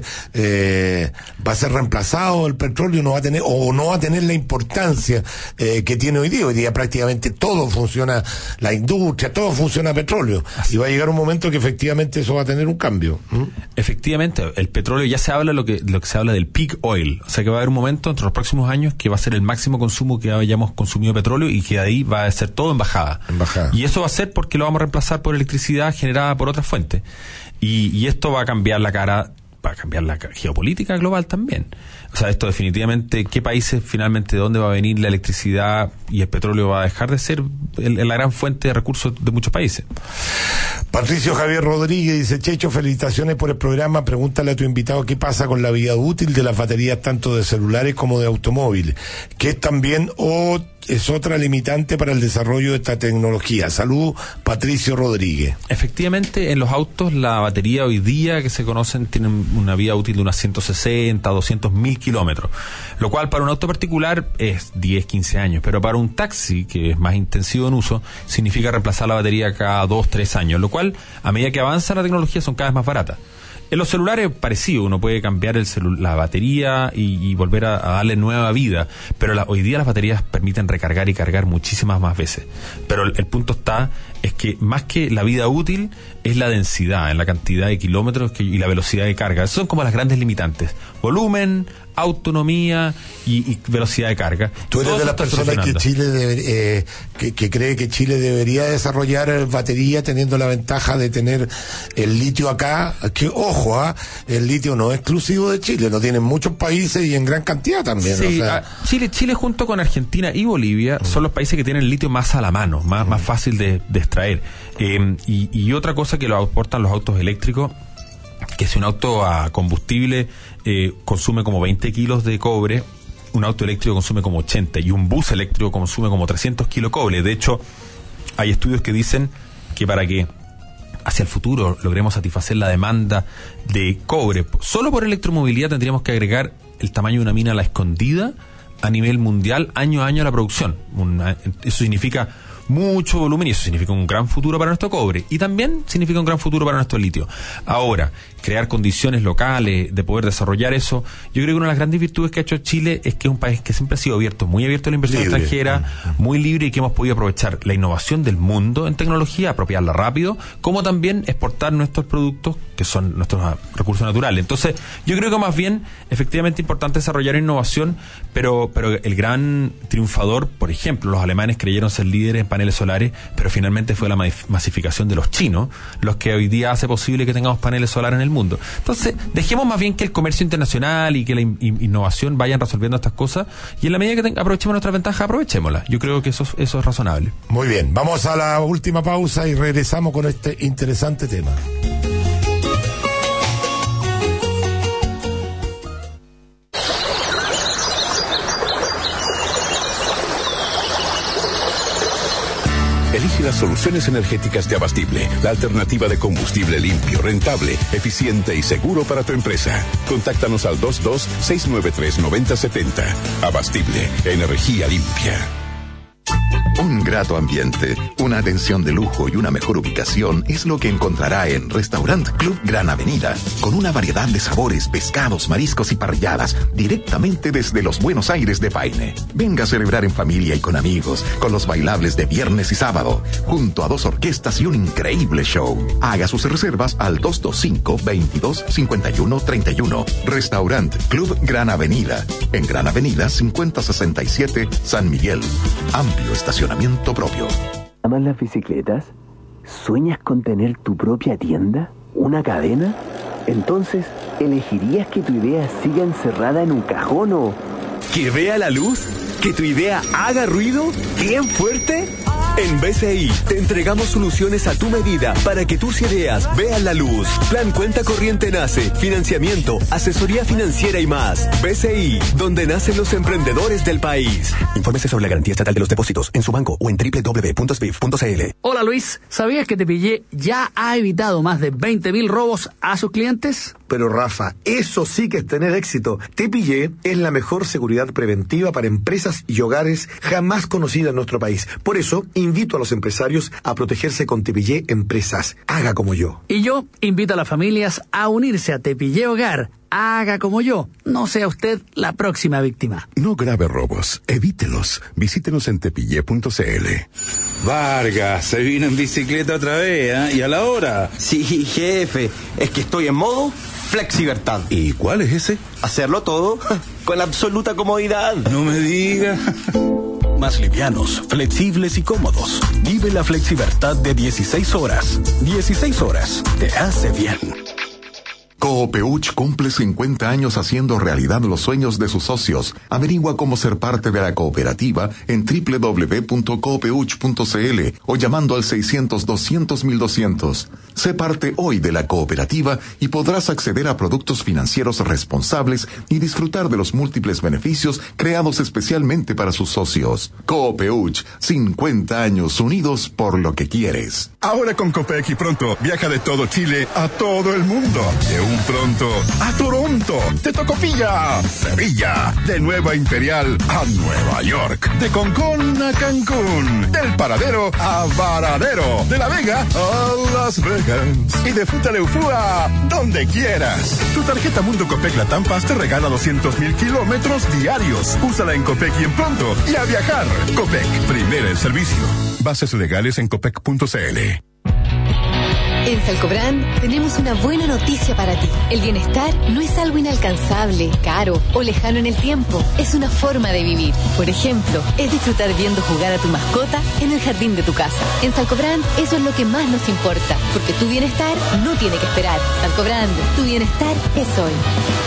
va a ser reemplazado el petróleo, no va a tener la importancia que tiene hoy día. Hoy día prácticamente todo funciona, la industria, todo funciona a petróleo. Y va a llegar un momento que efectivamente eso va a tener un cambio. Efectivamente, el petróleo ya se habla lo que se habla del peak oil, o sea que va a haber un momento entre los próximos años que va a ser el máximo consumo que hayamos consumido de petróleo y que ahí va a ser todo en bajada. Y eso va a ser porque lo vamos a reemplazar por electricidad generada por otras fuentes. Y esto va a cambiar la geopolítica global también. O sea, esto definitivamente, ¿qué países finalmente, de dónde va a venir la electricidad y el petróleo va a dejar de ser la gran fuente de recursos de muchos países? Patricio Javier Rodríguez dice: Checho, felicitaciones por el programa. Pregúntale a tu invitado qué pasa con la vida útil de las baterías tanto de celulares como de automóviles, que es también es otra limitante para el desarrollo de esta tecnología. Salud, Patricio Rodríguez. Efectivamente, en los autos la batería hoy día que se conocen tienen una vida útil de unas 160, 200.000 kilómetros, lo cual para un auto particular es 10, 15 años, pero para un taxi que es más intensivo en uso significa reemplazar la batería cada 2, 3 años, lo cual a medida que avanza la tecnología son cada vez más baratas. En los celulares parecido, uno puede cambiar la batería y volver a darle nueva vida, pero hoy día las baterías permiten recargar y cargar muchísimas más veces. Pero el punto es que más que la vida útil es la densidad, en la cantidad de kilómetros y la velocidad de carga. Esas son como las grandes limitantes: volumen, autonomía y velocidad de carga. ¿Tú eres de las personas que Chile que cree que Chile debería desarrollar batería teniendo la ventaja de tener el litio acá? Que ojo, el litio no es exclusivo de Chile, lo tienen muchos países y en gran cantidad también. Sí, o sea, Chile junto con Argentina y Bolivia son los países que tienen el litio más a la mano, más fácil de extraer. Y otra cosa que lo aportan los autos eléctricos, que si un auto a combustible consume como 20 kilos de cobre, un auto eléctrico consume como 80, y un bus eléctrico consume como 300 kilos de cobre. De hecho, hay estudios que dicen que para que hacia el futuro logremos satisfacer la demanda de cobre solo por electromovilidad, tendríamos que agregar el tamaño de una mina a la escondida a nivel mundial año a año a la producción. Eso significa mucho volumen, y eso significa un gran futuro para nuestro cobre, y también significa un gran futuro para nuestro litio. Ahora, crear condiciones locales de poder desarrollar eso, yo creo que una de las grandes virtudes que ha hecho Chile es que es un país que siempre ha sido abierto, muy abierto a la inversión extranjera, muy libre, y que hemos podido aprovechar la innovación del mundo en tecnología, apropiarla rápido, como también exportar nuestros productos, que son nuestros recursos naturales. Entonces, yo creo que más bien, efectivamente, importante desarrollar innovación, pero el gran triunfador, por ejemplo, los alemanes creyeron ser líderes en paneles solares, pero finalmente fue la masificación de los chinos los que hoy día hace posible que tengamos paneles solares en el mundo. Entonces, dejemos más bien que el comercio internacional y que la innovación vayan resolviendo estas cosas, y en la medida que aprovechemos nuestras ventajas, aprovechémoslas. Yo creo que eso es razonable. Muy bien, vamos a la última pausa y regresamos con este interesante tema. Elige las soluciones energéticas de Abastible, la alternativa de combustible limpio, rentable, eficiente y seguro para tu empresa. Contáctanos al 22-693-9070. Abastible, energía limpia. Un grato ambiente, una atención de lujo y una mejor ubicación es lo que encontrará en Restaurant Club Gran Avenida, con una variedad de sabores, pescados, mariscos y parrilladas directamente desde los Buenos Aires de Paine. Venga a celebrar en familia y con amigos, con los bailables de viernes y sábado, junto a 2 orquestas y un increíble show. Haga sus reservas al 225-2251-31. Restaurant Club Gran Avenida, en Gran Avenida 5067, San Miguel. Amplio estacionamiento propio. ¿Amas las bicicletas? ¿Sueñas con tener tu propia tienda? ¿Una cadena? Entonces, ¿elegirías que tu idea siga encerrada en un cajón o...? ¿Que vea la luz? ¿Que tu idea haga ruido? ¿Bien fuerte? En BCI te entregamos soluciones a tu medida para que tus ideas vean la luz. Plan cuenta corriente nace, financiamiento, asesoría financiera y más. BCI, donde nacen los emprendedores del país. Infórmese sobre la garantía estatal de los depósitos en su banco o en www.sbif.cl. Hola Luis, ¿sabías que Tepillé ya ha evitado más de 20.000 robos a sus clientes? Pero Rafa, eso sí que es tener éxito. Tepillé es la mejor seguridad preventiva para empresas y hogares jamás conocida en nuestro país. Por eso, invito a los empresarios a protegerse con Tepillé Empresas. Haga como yo. Y yo invito a las familias a unirse a Tepillé Hogar. Haga como yo. No sea usted la próxima víctima. No grave robos. Evítelos. Visítenos en tepillé.cl. Vargas, se vino en bicicleta otra vez, ¿eh? ¿Y a la hora? Sí, jefe. Es que estoy en modo Flexibertad. ¿Y cuál es ese? Hacerlo todo con absoluta comodidad. No me diga. Más livianos, flexibles y cómodos. Vive la Flexibertad de 16 horas. 16 horas te hace bien. Coopeuch cumple 50 años haciendo realidad los sueños de sus socios. Averigua cómo ser parte de la cooperativa en www.coopeuch.cl o llamando al 600-200-1200. Sé parte hoy de la cooperativa y podrás acceder a productos financieros responsables y disfrutar de los múltiples beneficios creados especialmente para sus socios. Coopeuch, 50 años unidos por lo que quieres. Ahora con Copec y Pronto, viaja de todo Chile a todo el mundo. De un pronto a Toronto, de Tocopilla, Sevilla, de Nueva Imperial a Nueva York, de Concón a Cancún, del Paradero a Varadero, de La Vega a Las Vegas y de Futaleufúa donde quieras. Tu tarjeta Mundo Copec Latam Pass te regala 200,000 kilómetros diarios. Úsala en Copec y en Pronto y a viajar. Copec, primera en servicio. Bases legales en copec.cl. En Salcobrand tenemos una buena noticia para ti. El bienestar no es algo inalcanzable, caro o lejano en el tiempo. Es una forma de vivir. Por ejemplo, es disfrutar viendo jugar a tu mascota en el jardín de tu casa. En Salcobrand eso es lo que más nos importa, porque tu bienestar no tiene que esperar. Salcobrand, tu bienestar es hoy.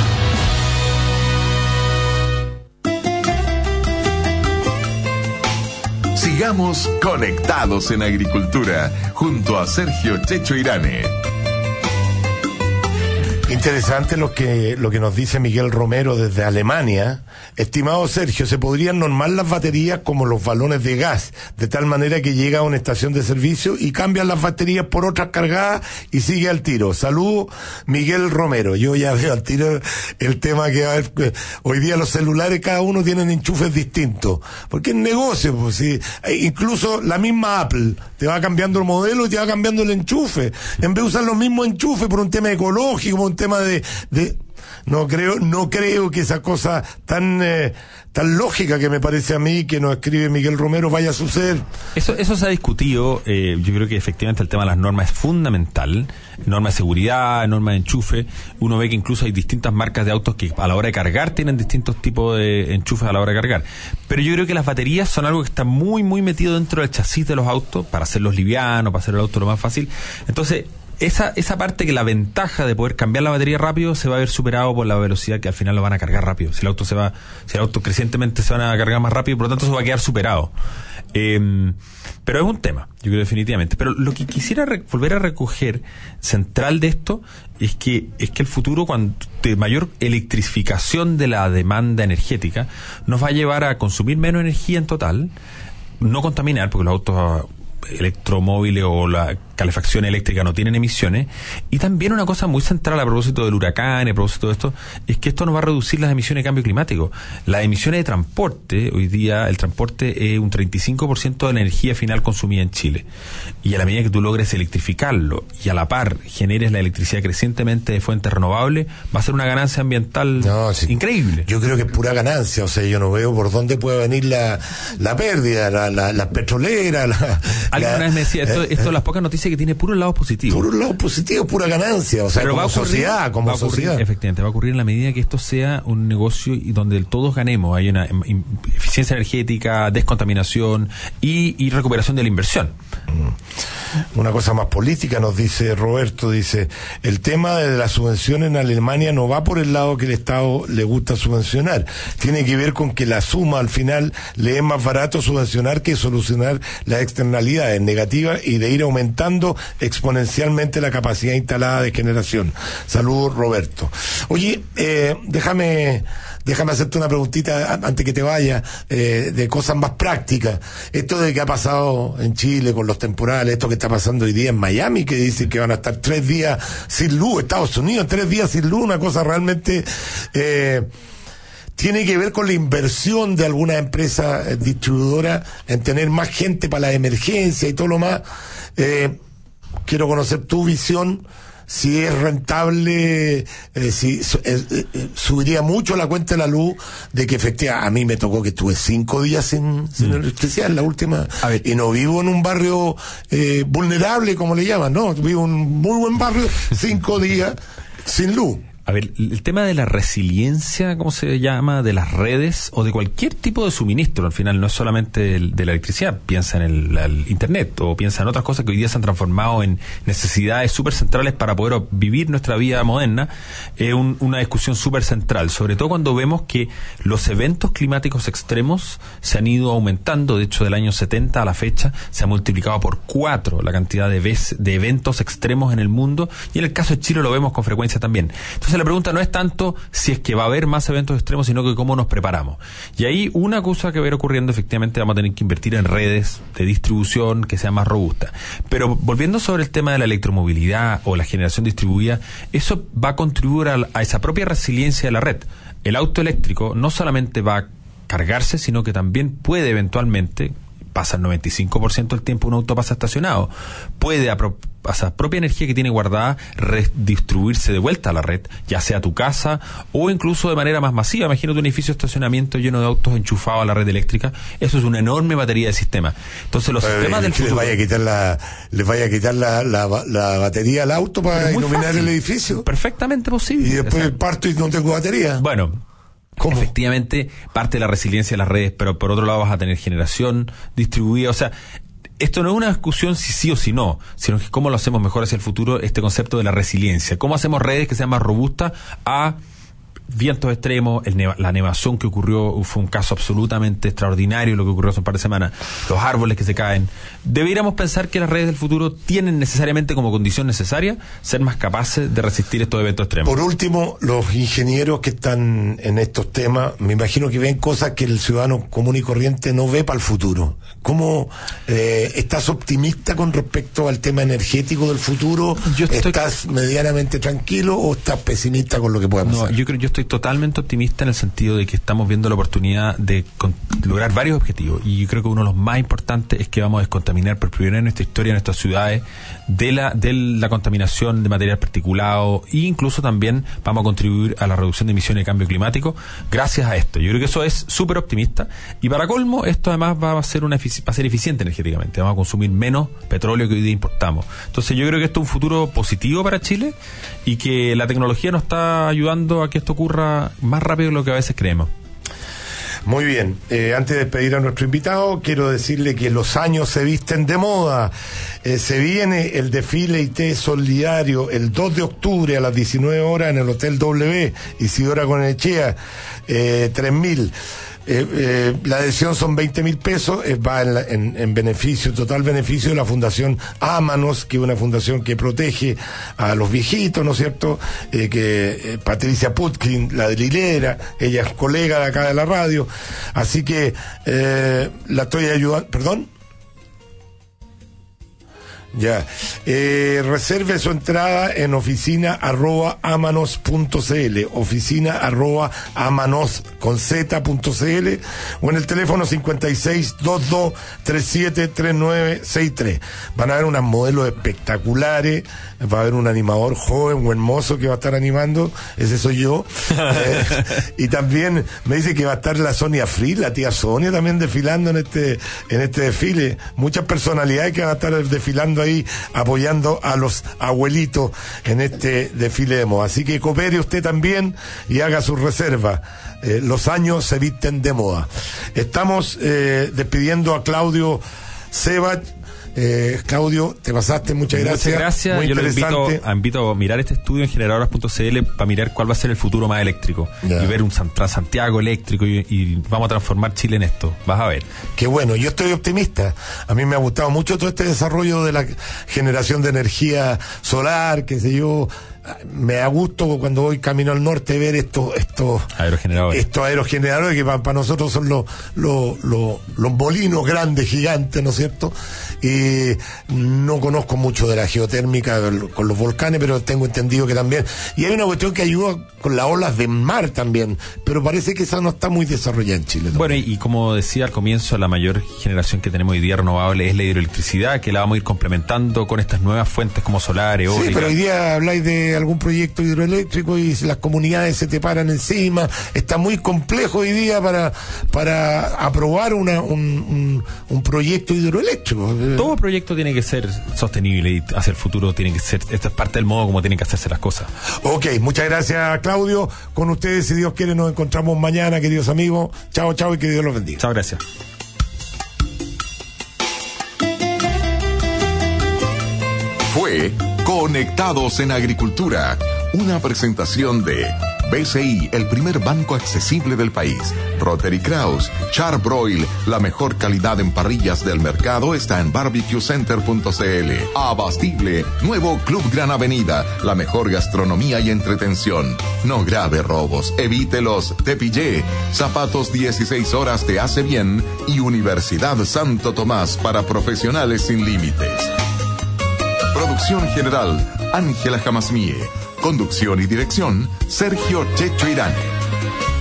Sigamos conectados en agricultura junto a Sergio Checho Irane. Interesante lo que nos dice Miguel Romero desde Alemania. Estimado Sergio, se podrían normar las baterías como los balones de gas, de tal manera que llega a una estación de servicio y cambian las baterías por otras cargadas y sigue al tiro. Saludos, Miguel Romero. Yo ya veo al tiro el tema que va a haber. Hoy día los celulares cada uno tienen enchufes distintos, porque es negocio, pues sí. Incluso la misma Apple te va cambiando el modelo y te va cambiando el enchufe. En vez de usar los mismos enchufes por un tema ecológico, por un tema de no creo que esa cosa tan lógica que me parece a mí que nos escribe Miguel Romero vaya a suceder. Eso se ha discutido. Yo creo que efectivamente el tema de las normas es fundamental. Normas de seguridad, normas de enchufe. Uno ve que incluso hay distintas marcas de autos que a la hora de cargar tienen distintos tipos de enchufes a la hora de cargar. Pero yo creo que las baterías son algo que está muy, muy metido dentro del chasis de los autos para hacerlos livianos, para hacer el auto lo más fácil. Entonces, esa parte, que la ventaja de poder cambiar la batería rápido se va a ver superado por la velocidad que al final lo van a cargar rápido. Si el auto crecientemente se van a cargar más rápido, por lo tanto se va a quedar superado. Pero es un tema, yo creo, definitivamente. Pero lo que quisiera volver a recoger central de esto es que el futuro, cuando de mayor electrificación de la demanda energética, nos va a llevar a consumir menos energía en total, no contaminar, porque los autos electromóviles o la calefacción eléctrica no tienen emisiones. Y también una cosa muy central a propósito del huracán, a propósito de esto, es que esto nos va a reducir las emisiones de cambio climático. Las emisiones de transporte, hoy día el transporte es un 35% de la energía final consumida en Chile, y a la medida que tú logres electrificarlo y a la par generes la electricidad crecientemente de fuentes renovables, va a ser una ganancia ambiental increíble. Yo creo que es pura ganancia. O sea, yo no veo por dónde puede venir la pérdida, las petroleras. Alguien una vez me decía, esto es las pocas noticias que tiene puros lados positivos. Puros lados positivos, pura ganancia. O sea, pero como sociedad. Efectivamente, va a ocurrir en la medida que esto sea un negocio y donde todos ganemos. Hay una eficiencia energética, descontaminación y recuperación de la inversión. Una cosa más política, nos dice Roberto, dice, el tema de la subvención en Alemania no va por el lado que el Estado le gusta subvencionar, tiene que ver con que la suma al final le es más barato subvencionar que solucionar las externalidades negativas y de ir aumentando exponencialmente la capacidad instalada de generación. Saludos, Roberto. Oye, déjame hacerte una preguntita antes que te vaya, de cosas más prácticas. Esto de que ha pasado en Chile con los temporales, esto que está pasando hoy día en Miami, que dicen que van a estar 3 días sin luz, Estados Unidos 3 días sin luz, una cosa realmente tiene que ver con la inversión de algunas empresas distribuidoras en tener más gente para la emergencia y todo lo más. Quiero conocer tu visión, si es rentable, si subiría mucho la cuenta de la luz, de que efectivamente a mí me tocó que estuve 5 días sin electricidad en la última, y no vivo en un barrio vulnerable, como le llaman, no, vivo en un muy buen barrio, 5 días sin luz. A ver, el tema de la resiliencia, ¿cómo se llama?, de las redes o de cualquier tipo de suministro, al final no es solamente de la electricidad, piensa en el internet o piensa en otras cosas que hoy día se han transformado en necesidades súper centrales para poder vivir nuestra vida moderna. Es una discusión súper central, sobre todo cuando vemos que los eventos climáticos extremos se han ido aumentando. De hecho, del año 70 a la fecha se ha multiplicado por 4 la cantidad de eventos extremos en el mundo, y en el caso de Chile lo vemos con frecuencia también. Entonces la pregunta no es tanto si es que va a haber más eventos extremos, sino que cómo nos preparamos. Y ahí una cosa que va a ir ocurriendo, efectivamente vamos a tener que invertir en redes de distribución que sean más robustas. Pero volviendo sobre el tema de la electromovilidad o la generación distribuida, eso va a contribuir a esa propia resiliencia de la red. El auto eléctrico no solamente va a cargarse, sino que también puede eventualmente, pasa el 95% del tiempo un auto pasa estacionado, puede a esa propia energía que tiene guardada redistribuirse de vuelta a la red, ya sea a tu casa o incluso de manera más masiva. Imagínate un edificio de estacionamiento lleno de autos enchufados a la red eléctrica. Eso es una enorme batería de sistema. Entonces los sistemas del futuro... ¿Les vaya a quitar la batería al auto para iluminar el edificio? Perfectamente posible. Y después parto y no tengo batería. Bueno, ¿cómo? Efectivamente, parte de la resiliencia de las redes, pero por otro lado vas a tener generación distribuida. O sea, esto no es una discusión si sí o si no, sino que cómo lo hacemos mejor hacia el futuro, este concepto de la resiliencia. ¿Cómo hacemos redes que sean más robustas a vientos extremos, la nevación que ocurrió, fue un caso absolutamente extraordinario lo que ocurrió hace un par de semanas, los árboles que se caen. Deberíamos pensar que las redes del futuro tienen necesariamente como condición necesaria ser más capaces de resistir estos eventos extremos. Por último, los ingenieros que están en estos temas, me imagino que ven cosas que el ciudadano común y corriente no ve para el futuro. ¿Cómo estás optimista con respecto al tema energético del futuro? ¿Estás medianamente tranquilo o estás pesimista con lo que pueda pasar? No, yo estoy totalmente optimista en el sentido de que estamos viendo la oportunidad de lograr varios objetivos, y yo creo que uno de los más importantes es que vamos a descontaminar por primera vez en nuestra historia, en nuestras ciudades, de la contaminación de material particulado, e incluso también vamos a contribuir a la reducción de emisiones de cambio climático gracias a esto. Yo creo que eso es súper optimista, y para colmo esto además va a ser eficiente energéticamente, vamos a consumir menos petróleo que hoy día importamos. Entonces yo creo que esto es un futuro positivo para Chile, y que la tecnología nos está ayudando a que esto ocurra más rápido de lo que a veces creemos. Muy bien, antes de despedir a nuestro invitado, quiero decirle que los años se visten de moda. Se viene el desfile IT solidario el 2 de octubre a las 19 horas en el Hotel W, Isidora Goyenechea, 3.000. La adhesión son 20.000 pesos, va en beneficio, total beneficio de la Fundación Ámanos, que es una fundación que protege a los viejitos, ¿no es cierto? Patricia Putkin, la drilera, ella es colega de acá de la radio, así que la estoy ayudando. ¿Perdón? Ya, reserve su entrada en oficina@amanos.cl, oficina@amanos.cl, o en el teléfono 5622373963. Van a ver unas modelos espectaculares, va a haber un animador joven o hermoso que va a estar animando, ese soy yo. Y también me dice que va a estar la Sonia Fritz, la tía Sonia, también desfilando en este desfile. Muchas personalidades que van a estar desfilando ahí, apoyando a los abuelitos en este desfile de moda. Así que coopere usted también y haga su reserva. Los años se visten de moda. Estamos despidiendo a Claudio Sebach. Claudio, te pasaste, muchas gracias. Muchas gracias. Muy yo lo invito a mirar este estudio en generadoras.cl para mirar cuál va a ser el futuro más eléctrico. Y ver un Transantiago eléctrico y vamos a transformar Chile en esto. Vas a ver. Qué bueno, yo estoy optimista. A mí me ha gustado mucho todo este desarrollo de la generación de energía solar, qué sé yo. Me da gusto cuando voy camino al norte ver estos aerogeneradores que para nosotros son los molinos grandes, gigantes, ¿no es cierto? Y no conozco mucho de la geotérmica con los volcanes, pero tengo entendido que también. Y hay una cuestión que ayuda con las olas de mar también, pero parece que esa no está muy desarrollada en Chile todavía. Bueno, y como decía al comienzo, la mayor generación que tenemos hoy día renovable es la hidroelectricidad, que la vamos a ir complementando con estas nuevas fuentes como solar, eólica. Sí, pero hoy día habláis de algún proyecto hidroeléctrico y las comunidades se te paran encima. Está muy complejo hoy día para aprobar un proyecto hidroeléctrico. Todo proyecto tiene que ser sostenible y hacia el futuro tiene que ser, esta es parte del modo como tienen que hacerse las cosas. Ok, muchas gracias, Claudio. Con ustedes, si Dios quiere, nos encontramos mañana, queridos amigos. Chao, chao, y que Dios los bendiga. Chao, gracias. Fue Conectados en Agricultura, una presentación de BCI, el primer banco accesible del país. Rotary Kraus, Char-Broil, la mejor calidad en parrillas del mercado está en barbecuecenter.cl. Abastible, nuevo Club Gran Avenida, la mejor gastronomía y entretención. No grave robos, evítelos. Tepillé, zapatos 16 horas te hace bien, y Universidad Santo Tomás para profesionales sin límites. Producción general, Ángela Jamasmie. Conducción y dirección, Sergio Checho Irane.